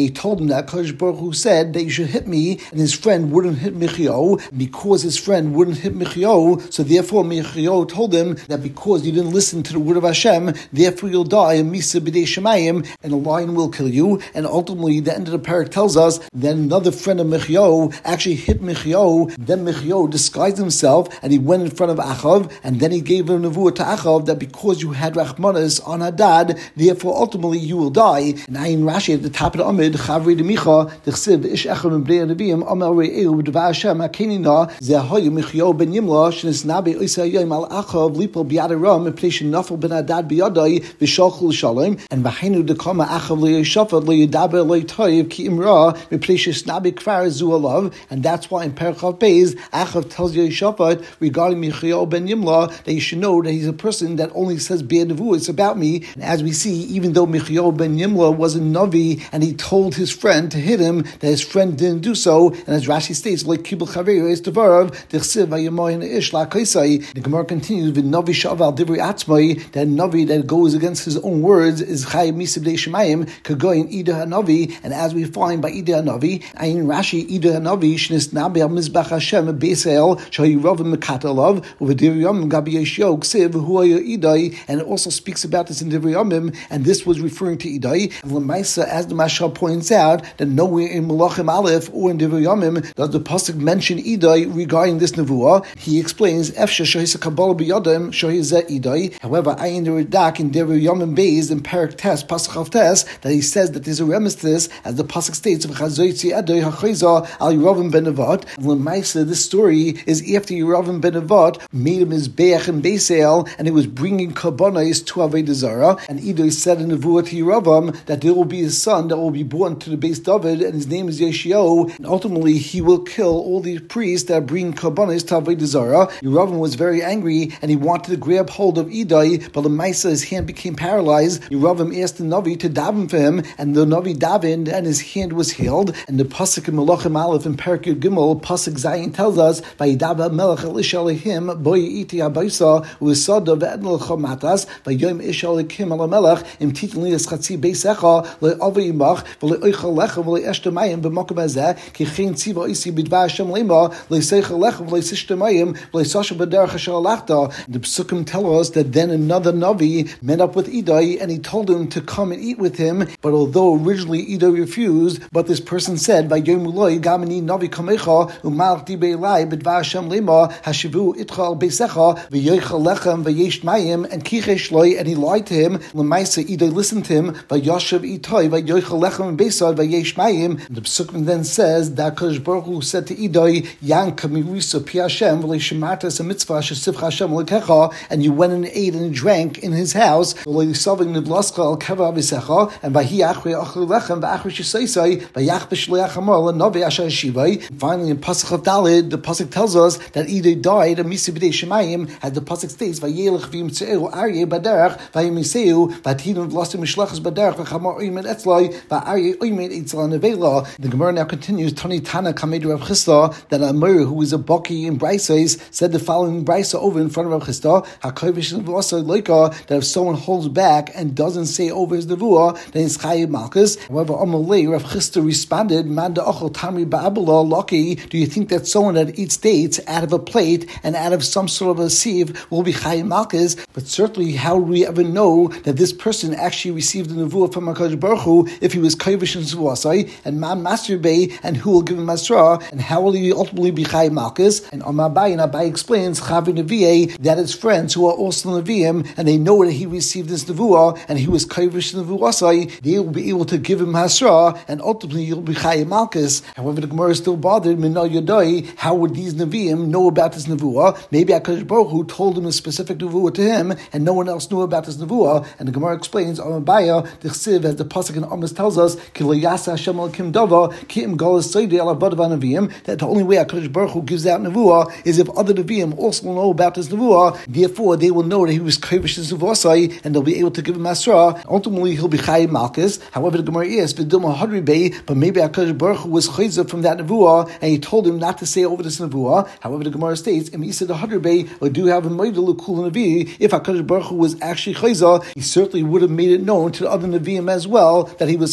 he told him that Kadosh Baruch Hu said that you should hit me, and his friend wouldn't hit Michio. Because his friend wouldn't hit Michio, so therefore Michio told him that because you didn't listen to the word of Hashem, therefore you'll die in Misa B'dei Shemayim, and a lion will kill you. And ultimately, the end of the parak tells us that another friend of Michio actually hit Michio. Then Michio disguised himself, and he went in front of Achav, and then he gave a nevuah to Achav that because you had Rachmanis on Hadad, therefore ultimately you will die. And Ayin Rashi at the top of the Amid, Chavri de Micha, the Chsiv, Ish Echad and Bnei Neviim, Amel Re'eu, B'Dvar Hashem, HaKenina, Zehoyu Michio ben Yimla, Shnisnabe Oisay Yom Al Achav, Lipo Biadaram, Meplesh Nafel ben Hadad Biyadai, V'Shalchul Shalom, and V'Hainu Dekama Achav Le'Yishafat Le'Yidaber Le'Toyev Ki Imra, Meplesh Snabe Kvar Zualav, and that's why in Perchav Beis, Achav tells Yishafat regarding Michio ben Yimla that you should know that he's a person that only says Be'er Nevuah about me. And as we see, even though Michio ben Yimla was a Navi and he told his friend to hit him, that his friend didn't do so, and as Rashi states, like Kibul Chaveru is Devarav, Dichsiv Vayemoyin Ish La Kaisai. The Gemara continues with Navi Shaval Divri Atzmai, that Navi that goes against his own words is Chai Misa B'dei Shemayim, Kagoyin Ida Hanavi, and as we find by Ida Hanavi, Ayin Rashi Ida Hanavi, Shnis Nabi Al Mizbach Hashem Beisel, Shahi Ravim Mekatalav, Uvadir Yom Gabi Yeshio Ksiv, Huaya Idai, and it also speaks about this in Divri Yomim, and this was referring to Idai. And Lamaisa, as the Mashal points out, that nowhere in Malachim Aleph or in Divri Yomim does the pasuk mention Idai regarding this nevuah. He explains Efsha Shahisa Kabbalah B'Yadam Shahizah Idai. However, Ayin the Redak in Divri Yomim Beis in Parak Tes Pasuk of Tes that he says that there's a remiss to this, as the pasuk states of Chazoitzi Adai Hachayza Al Yeravim Ben Nevat. Lamaisa, this story is after Yeravim Ben Nevat made him his Beach and Beisel, and he was bringing Kabbanis to Avodah Zarah. And Idai said in nevuah to Yeravim that there will be a son that will be born to the Beis David, and his name is Yeshio, and ultimately he will kill all these priests that bring Kabbanis to Avodah Zarah. Yeravim was very angry, and he wanted to grab hold of Idai, but Lamaisa, his hand became paralyzed. Yeravim asked the Navi to daven for him, and the Navi davened, and his hand was healed. And the pasuk in Malachim Aleph in Parak Yud Gimel, pasuk Zayin tells us, "Vayidava Melech Elisha Lehim Boy Iti Abaysa Uesada Ve'ednel Chamatas Vayom Isha Lekim Al Melech Im Titan Lias Chatzi Beisecha LeAvi Imach VeLeOicha Lecha VeLeEshtamayim B'Makom Hazeh Kichein Tziva Isi B'Dvar Hashem Lema LeSeicha Lecha VeLeSishtamayim VeLeSasha B'Derech Asher Alachta." The Psukim tell us that then another Navi met up with Idai, and he told him to come and eat with him. But although originally Idai refused, but this person said, "Vayom Uloi Gamani Navi Kamecha Umalach Dibei Lai B'Dvar Hashem Lema Hashivu Itcha Al Beisecha VeYoicha Lechem VeYeshmayim and Kichesh Loi," and he lied to him. Lemaisa Idai listened to him. Vayashav Itai VeYoicha Lechem Beisad VeYeshmayim. The Psukim then says that Kadosh Baruch Hu said to Idai, "Yan Kamirisa Pi Hashem VeLeShematas a Mitzvah Shesivcha Hashem Lekecha," and you went and ate and drank in his house. VeLeSaving Niblaska Al Keva Visecha and Vahi Achri Achri Lechem VaAchri Shesaisai VaYach B'Shleach Hamar LeNavi Asher Shivai. Finally, in Pasuk of Dalid, the Pasuk tells us that Idai died of Misa B'dei Shemayim, as the Pasuk states, "Vayelech v'yimtzeu Aryeh Baderech v'yimiseu v'atinu v'lasim mishlachas Baderech v'chamar oimed etzlai v'aryeh oimed etzla nevela." The Gemara now continues, Tani Tana Kamed Rav Chisda, that Amir, who is a Baki in Braisais, said the following Braisa over in front of Rav Chisda, HaKovish V'asa Loika, that if someone holds back and doesn't say over his nevuah, then it's Chayiv Malchus. However, Amalei, Rav Chisda responded, Man da'achol tamri ba'abala lucky. Do you think that someone that eats dates out of a plate and out of some sort of a sieve will be Chayiv Malchus? But certainly, how would we ever know that this person actually received the nevuah from HaKadosh Baruch Hu if he was Kovish and Zuasai, and Man Master Bey, and who will give him Masra, and how will he ultimately be Chayiv Malchus? And Amabai and Abai explains Chavi Nevi'eh, that his friends who are also Nevi'im, and they know that he received this nevuah, and he was Kovish and Zuasai, they will be able to give him Masra, and ultimately he'll be Chayiv Malchus. However, the Gemara is still bothered, Minal Yadai, how would these Nevi'im know about this nevuah? Maybe HaKadosh Baruch Hu told him a specific nevuah to him, and no one else knew about this nevuah. And the Gemara explains, Amabaya, the Chsiv, as the pasuk in Amos tells us, Ki lo yasa Hashem Elokim dava, ki im galas soidei ala vadav Nevi'im, that the only way HaKadosh Baruch Hu gives out nevuah is if other Nevi'im also know about this nevuah. Therefore, they will know that he was Kovish and Zuvasai, and they'll be able to give him Masra. Ultimately, he'll be Chayiv Malchus. However, the Gemara is V'dilma Hadri Bey, but maybe HaKadosh Baruch Hu was Chayza from that nevuah, and he told him not to say over this nevuah. However, the Gemara states, Im Isa the Hadri Bey, or do have a Moidelu Kul Nevi. If HaKadosh Baruch Hu was actually Chayza, he certainly would have made it known to the other Nevi'im as well that he was Chayza.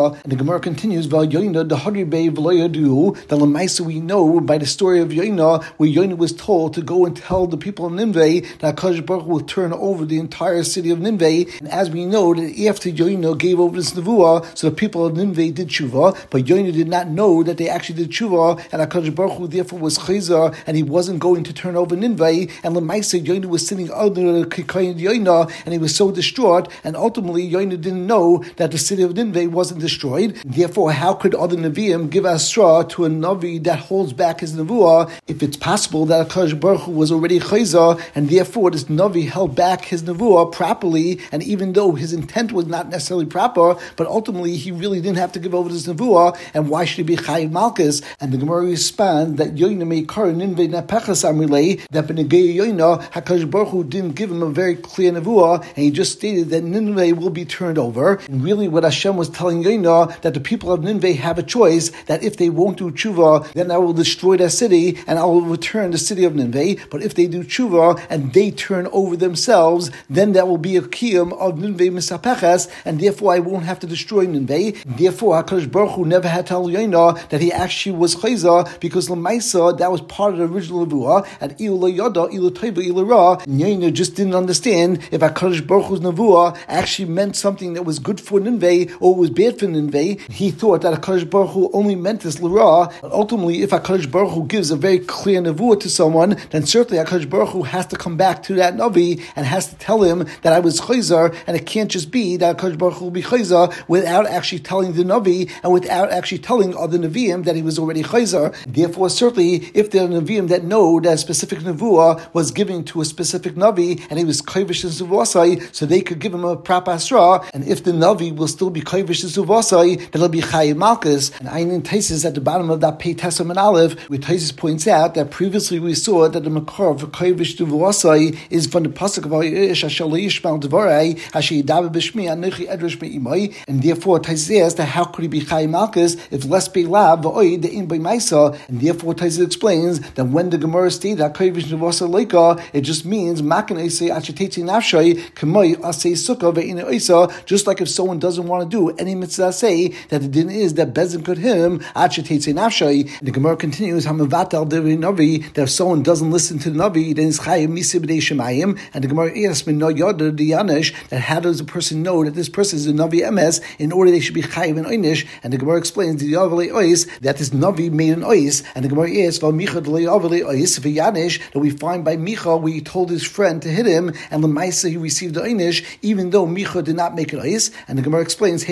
Yoina, and the Gemara continues, Val Yoina, the Hadribe V'Loyadu, that Lamaisa we know by the story of Yoina, where Yoina was told to go and tell the people of Nineveh that HaKadosh Baruch Hu will turn over the entire city of Nineveh. And as we know, that after Yoina gave over this Nevuah, so the people of Nineveh did tshuva, but Yoina did not know that they actually did tshuva, and HaKadosh Baruch Hu therefore was chayzer, and he wasn't going to turn over Nineveh, and Lamaisa Yoina was sitting under the Kikayin Yoina, and he was so distraught, and ultimately Yoina didn't know that the city of Nineveh wasn't destroyed. Therefore, how could other Nevi'im give Asra to a Navi that holds back his Nevuah if it's possible that HaKadosh Baruch Hu was already chayzer, and therefore this Navi held back his Nevuah properly, and even though his intent was not necessarily proper, but ultimately he really didn't have to give over this Nevuah, and why should he be Chayiv Malchus? And the Gemara responds that Yoina may kar Ninveh napechas amrilei, that Benegei Yoina, HaKadosh Baruch Hu didn't give him a very clear Nevuah, and he just stated that Nineveh will be turned over. And really what Hashem was telling Yoina, that the people of Nineveh have a choice, that if they won't do tshuva, then I will destroy their city, and I will return the city of Nineveh. But if they do tshuva, and they turn over themselves, then that will be a kiyum of Nineveh misapeches, and therefore I won't have to destroy Nineveh. Therefore, HaKadosh Baruch Hu never had to tell Yoina that he actually was chayza, because Lamaisa, that was part of the original Nevuah, and Ilu Yoda, Ilu Taiva, Ilu Ra, Yoina just didn't understand if HaKadosh Baruch Hu's Nevuah actually meant something that was good for Nineveh, or was bad for Nineveh. He thought that HaKadosh Baruch Hu only meant this L'Ra, but ultimately, if HaKadosh Baruch Hu gives a very clear Nevuah to someone, then certainly HaKadosh Baruch Hu has to come back to that Navi, and has to tell him that I was chayzer, and it can't just be that HaKadosh Baruch Hu will be chayzer without actually telling the Navi, and without actually telling other Nevi'im that he was already chayzer. Therefore, certainly, if there are Nevi'im that know that a specific Nevuah was given to a specific Navi, and he was kaivish in Zuvasai, so they could give him a prap asra, and if the Navi will still be kaivish in Zuvasai, then it'll be Chayiv Malchus. And Ayin Taisis at the bottom of that Pei Tesam and Aleph, where Taisis points out that previously we saw that the Makar for kaivish Zuvasai is from the pasuk of Ayish Ashal Yishmal Devarai Hashi David Bishmi Anochi Edrish Meimai, and therefore Taisis says that how could he be Chayiv Malchus if less Beilab V'Oi the In by Maisa, and therefore Taisis explains that when the Gemara stated that kaivish Zuvasai Leika, it just means Makan Eisei Achetetzi Nafshai Kamoi Asei Sukkah Ve'ina Eisa, just like if someone doesn't want to do any mitzvah, say that the din is that Bezin could him Achetetzi Nafshai. The Gemara continues Hamavatal Devi Navi, that if someone doesn't listen to the Navi, then it's Chayiv Misi B'dei Shemayim. And the Gemara asks me no Yoda the Yanish, that how does a person know that this person is a Navi Emes in order they should be Chayiv and Einish? And the Gemara explains the Yavale Ois that this Navi made an Ois, and the Gemara asks Val Micha the Yavale Ois for Yanish, that we find by Micha where he told his friend to hit him, and Lemaisa he received the Einish, even though Micha did not make an Ois. And the Gemara explains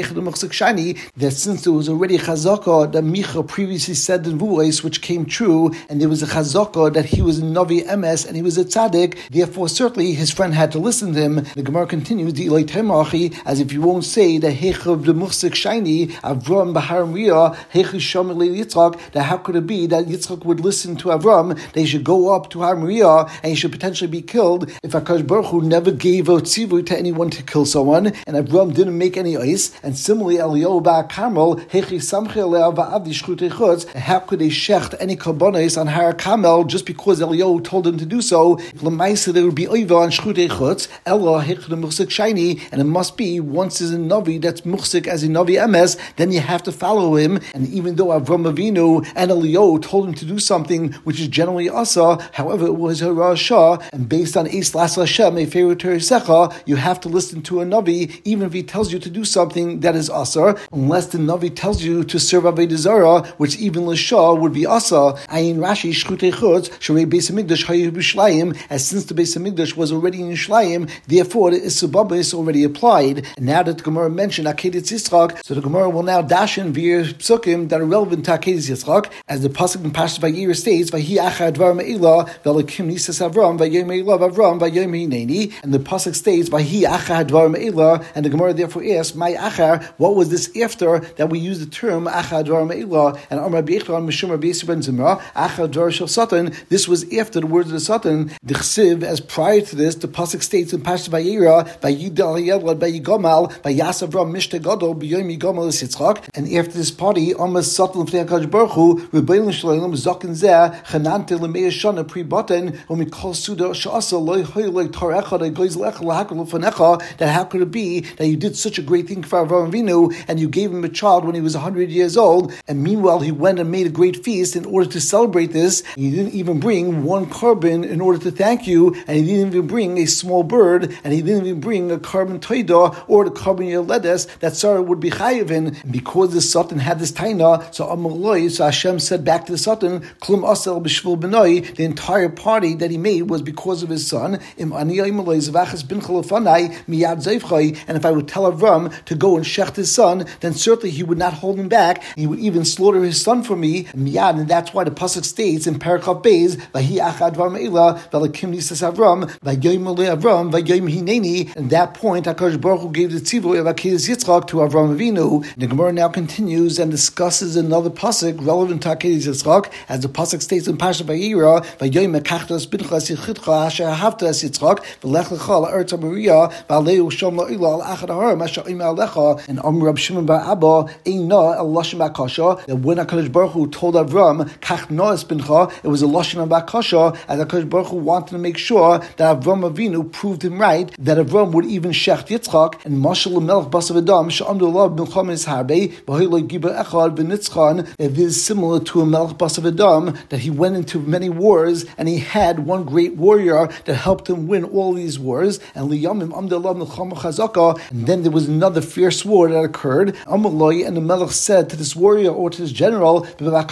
that since there was already a chazaka that Micha previously said in Vuos, which came true, and there was a chazaka that he was a Navi Emes and he was a tzaddik, therefore certainly his friend had to listen to him. The Gemara continues, the Ilay Temachi, as if you won't say that Hechav the Muchsik Shiny, Avram Bahar Ria, Hechav Shomer Yitzchak, that how could it be that Yitzchak would listen to Avram, they should go up to Har Moriah and he should potentially be killed if HaKadosh Baruch Hu never gave a tzivui to anyone to kill someone, and Avram didn't make any ice. And similarly, Eliyahu Bar Carmel, Hechi Samche Le'av Va'avdi Shchutei Chutz, how could they shecht any karbonos on Har Carmel just because Eliyahu told them to do so? L'maisa there would be oiva on Shchutei Chutz, Ella Hech the Muchsik Shiny, and it must be once there's a Navi that's Muchsik as a Navi Emes, then you have to follow him. And even though Avram Avinu and Eliyahu told him to do something which is generally asa, however it was a Rasha, and based on Eis Las Hashem, a Pharaoh Teresecha, you have to listen to a Navi, even if he tells you to do something that is asar, unless the Navi tells you to serve Avodah Zarah, which even L'Shah would be asar. Ayin Rashi Shchutei Chutz Sharei Beis Hamikdash Hayu B'Shlayim, as since the Beis Hamikdash was already in Shlayim, therefore the Isubaba is already applied. And now that the Gemara mentioned Akedas Yitzchak, so the Gemara will now dash in via psukim that are relevant to Akedas Yitzchak, as the pasuk in Parashat Vayera states, Vahi Achad Dvar Me'ilah V'Elokim Nisas Avram Vayom Me'ilah Avram Vayom Hineni, and the pasuk states Vahi Achad Dvar Me'ilah, and the Gemara therefore asks, My Achar, what was this after that we use the term Achad Dvar Me'ilah? And Amar Beichlan Mishum Rabbi Yisrael ben Zimra Achad Dvar Shel Satan. This was after the words of the Satan. The Chsiv, as prior to this, the pasuk states in Parashat Vayera, Vayidal Yelad Vayigomal Vayas Avram Mishte Gadol B'Yom Yigomal Yitzchak. And after this party, Amar Satan L'Fnei HaKadosh Baruch Hu Rebbeinu Shalom Zaken Zeh Chanante L'Mei Shana Pri Baten Umikol Suda Sha'asa Loi Hoy Loi Tar Echad Goiz Lech Lahakol L'Fanecha. That how could it be that you did such a great thing for Avraham Avinu, and you gave him a child when he was one hundred years old, and meanwhile he went and made a great feast in order to celebrate this. He didn't even bring one carbon in order to thank you, and he didn't even bring a small bird, and he didn't even bring a carbon toida or the carbon yeledes that Sarah would be chayiv in. And because the Satan had this taina, so Amaloi, so Hashem said back to the Satan, Klum asel b'shvil b'noi, the entire party that he made was because of his son. Im aniyah imaloi zavachas bin chalafanai miyad zayvchai, and if I would tell Avram to go and shecht his son, then certainly he would not hold him back. He would even slaughter his son for me. Miyad, and that's why the pasuk states in Parakhaf Beis, Vahi achad var meila, v'alakim nisas Avram, v'yoyim olei Avram, v'yoyim hineni. At that point, HaKadosh Baruch Hu gave the tzivu of Akedas Yitzchak to Avram Avinu. The Gemara now continues and discusses another pasuk relevant to Akedas Yitzchak, as the pasuk states in Parshat Vayira, v'yoyim ekachtas binchas yichitcha asher ahavtas Yitzchak, v'lech lecha la'eretz ha'moriya, v'aleu shom la'ila al achad ha'arim asher ima alecha. And Amr Rab Shimon bar Abba eina el lashon ba'kasha, that when HaKadosh Baruch Hu told Avram kach noas bincha, it was a lashon ba'kasha, as HaKadosh Baruch Hu wanted to make sure that Avram Avinu proved him right, that Avram would even shecht Yitzchak, and Mashal Melech Basav Adam she'amdu lav milcham is harbe v'hoyloi giba echad v'nitzchan. It is similar to a Melech Basav Adam, that he went into many wars and he had one great warrior that helped him win all these wars. And liyamim amdu lav milcham chazaka. And then there was another fierce war that occurred. Amaloi, and the Melech said to this warrior or to this general,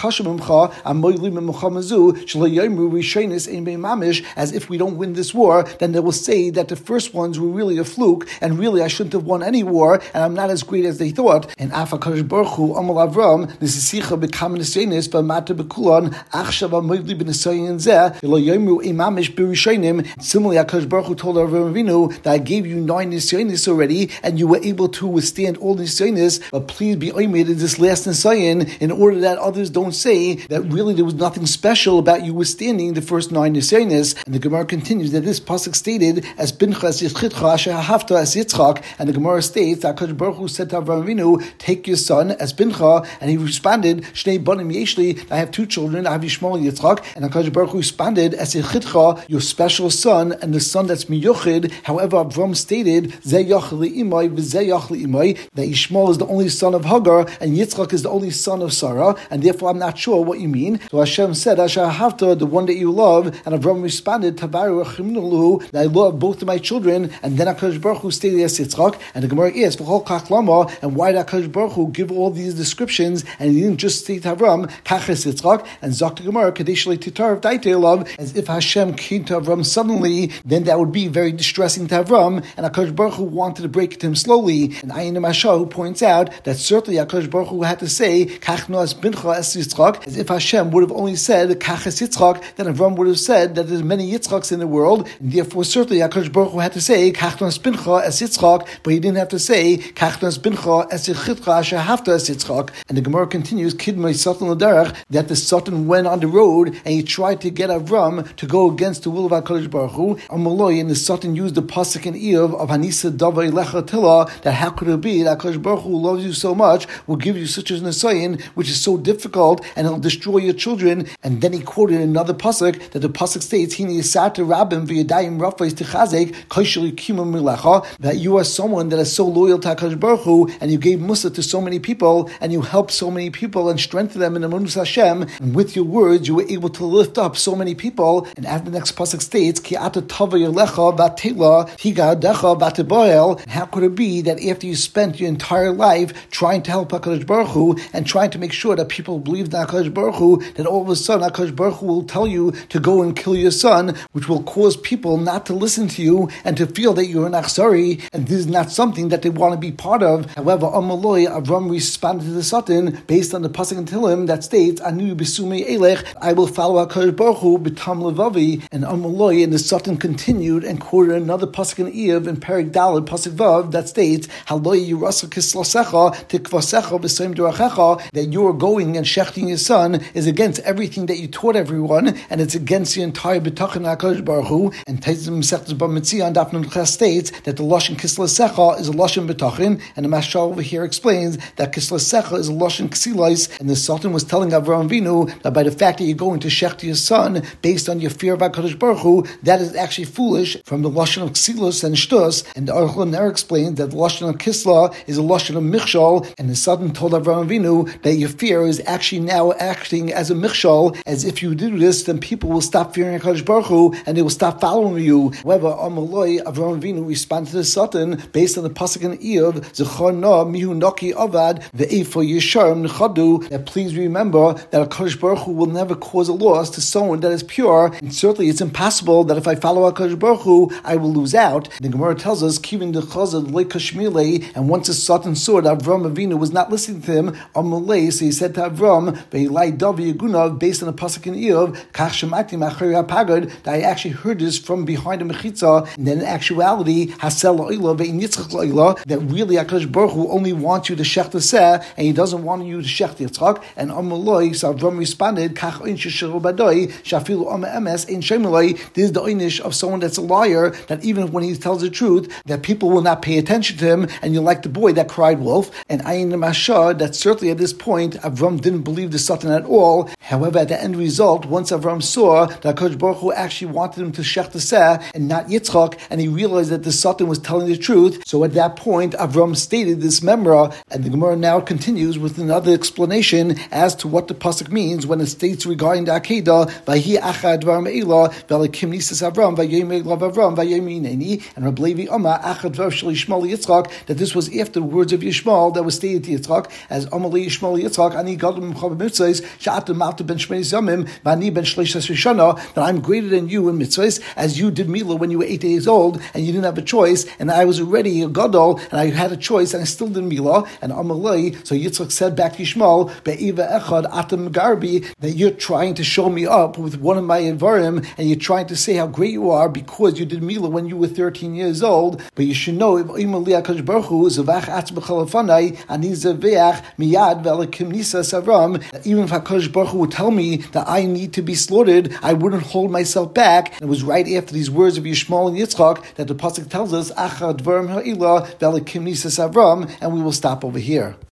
as if we don't win this war, then they will say that the first ones were really a fluke, and really I shouldn't have won any war, and I'm not as great as they thought. And Af HaKadosh Baruch Hu Amal Avram Nisisicha B'Kam Nisyanis B'Mata B'Kulan Achshav Amoidli B'Nisayin Zeh Lo Yomru Imamish B'Rishonim. Similarly, HaKadosh Baruch Hu told Avram Avinu that I gave you nine Nisyanis already, and you were able to withstand all Nisyanis, but please be oimid in this last Nisayin, in order that others don't say that really there was nothing special about you withstanding the first nine Nisyanis. And the Gemara continues that this pasuk stated as Binchas Yichitcha Asher Hafta as Yitzchak, and the Gemara states that HaKadosh Baruch Hu said to Avraham Avinu, take your son as Bincha, and he responded, Shnei Banim Yeshli, I have two children, I have Yishmael Yitzchak, and HaKadosh Baruch Hu responded as Yichitcha, your special son, and the son that's Miyuchid. However, Avram stated Zeh Yachli Imai V'Zeh Yachli Imai, that Yishmael is the only son of Hagar, and Yitzchak is the only son of Sarah, and therefore I'm not sure what you mean. So Hashem said, Asher Hafta, the one that you love, and Avram responded, Tabaru Achimnulu, that I love both of my children. And then HaKadosh Baruch Hu stated as Yitzchak, and the Gemara is V'chol Kach Lama, and why did HaKadosh Baruch Hu give all these descriptions, and he didn't just state Avram Kach es Yitzchak, and Zok the Gemara Kadesh Titar Daitei love, as if Hashem came to Avram suddenly, then that would be very distressing to Avram, and HaKadosh Baruch Hu wanted to break it to him slowly. And Ayin Masha, who points out that certainly HaKadosh Baruch Hu had to say Kach Noas Bincha es Yitzchak, as if Hashem would have only said Kach es Yitzchak, then Avram would have said that there's many Yitzchaks in the world, and therefore certainly HaKadosh Baruch Hu had to say Kach Noas Bincha es Yitzchak, but he didn't have to say Kach Noas Bincha es Yichitcha Asher Hafta es Yitzchak. And the Gemara continues Kidmei Satan L'Derech, that the Satan went on the road and he tried to get Avram to go against the will of HaKadosh Baruch Hu. Amaloi, and the Satan used the pasuk in Eov of Hanisa Davai Lecha Tila, that how could it be that HaKadosh Baruch Hu loves you so much, will give you such as Nisayin, which is so difficult, and he'll destroy your children. And then he quoted another pasuk, that the pasuk states, Hini Yisata Rabbim V'Yadayim Rafais Techazek Koshel Yikimim Milecha, that you are someone that is so loyal to HaKadosh Baruch Hu, and you gave Musa to so many people, and you helped so many people and strengthened them in the Emunus Hashem, and with your words you were able to lift up so many people. And as the next pasuk states, Ki ata tava yelecha vatela higa decha vateboel. How could it be that after you spent your entire life trying to help HaKadosh Baruch Hu and trying to make sure that people believe in HaKadosh Baruch Hu, that all of a sudden HaKadosh Baruch Hu will tell you to go and kill your son, which will cause people not to listen to you and to feel that you're an achsari, and this is not something that they want to be part of. However, Amaloi, Avram responded to the Satan based on the pasuk in Tehillim that states, Anu b'sumei elech, I will follow HaKadosh Baruch Hu b'tam levavi. And Amaloi, and the Satan continued and quoted another pasuk in Eov in Perek Daled pasuk Vav that states, Haloi yirasa kislasecha tikvasecha b'seim derachecha, that you are going and shechting your son is against everything that you taught everyone, and it's against the entire betachin HaKadosh Baruch Hu. And Taitzim Mesechtes B'Metzia on Daf Nun Ches states that the lashon kislasecha is a lashon betachin, and the Mashal over here explains that kislasecha is a lashon ksilais, and the Sultan was telling Avraham Avinu that by the fact that you're going to shecht your son based on your fear of HaKadosh Baruch Hu, that is actually foolish from the lashon of ksilus and shtus. And the Aruch LaNer explains that the lashon of kisla is a lashon lashon of michshol, and the Satan told Avraham Avinu that your fear is actually now acting as a michshol, as if you do this, then people will stop fearing HaKadosh Baruch Hu, and they will stop following you. However, Amaloi, Avraham Avinu responded to the Satan based on the pasuk in Eov, Zechor na mihu naki avad ve'efo yisharm nechadu, that please remember that HaKadosh Baruch Hu will never cause a loss to someone that is pure, and certainly it's impossible that if I follow HaKadosh Baruch Hu, I will lose out. The Gemara tells us, Kivin dechazad leikashmile, and once the Satan saw that Avraham Avinu was not listening to him, Amalei, so he said to Avram, ve'ilai davi yagunav, based on the pasuk in Eov, kach shemati machari hapagad, that I actually heard this from behind the mechitza, and then in actuality, hasel la'ila ve'in yitzchak la'ila, that really HaKadosh Baruch Hu only wants you to shech the seh, and he doesn't want you to shech the yitzchak. And Amalei, so Avram responded, kach ein shesheru badoi, shafilu ama emes ein shemeloi, this is the einish of someone that's a liar, that even when he tells the truth, that people will not pay attention to him, and you're like the boy that cried wolf. And ayin masha, that certainly at this point, Avram didn't believe the Satan at all. However, at the end result, once Avram saw that HaKadosh Baruch Hu actually wanted him to shech the seh and not Yitzchak, and he realized that the Satan was telling the truth, so at that point, Avram stated this memra, and the Gemara now continues with another explanation as to what the pasuk means when it states regarding the Akedah, Vahi achad dvar me'ila, v'alekim nisas Avram, v'yemei lav Avram, v'yemei neni, and Reb Levi Amma, achad dvar shel Yishmael Yitzchak, that this was after the words of Yishmael that was stated to Yitzchak, as Amalei Yishmael Yitzchak, ani gadol m'cha b'mitzvahs, sha'atem malta ben shmei zamim, v'ani ben shleishas rishana, that I'm greater than you in mitzvahs, as you did Mila when you were eight days old, and you didn't have a choice, and I was already a gadol, and I had a choice, and I still did Mila, and Amalei, so Yitzchak said back to Yishmael, be'iva echad atem garbi, that you're trying to show me up with one of my Ivarim, and you're trying to say how great you are because you did Mila when you were thirteen years old, but you should know, even if HaKadosh Baruch Hu would tell me that I need to be slaughtered, I wouldn't hold myself back. And it was right after these words of Yishmael and Yitzchak that the pasuk tells us, and we will stop over here.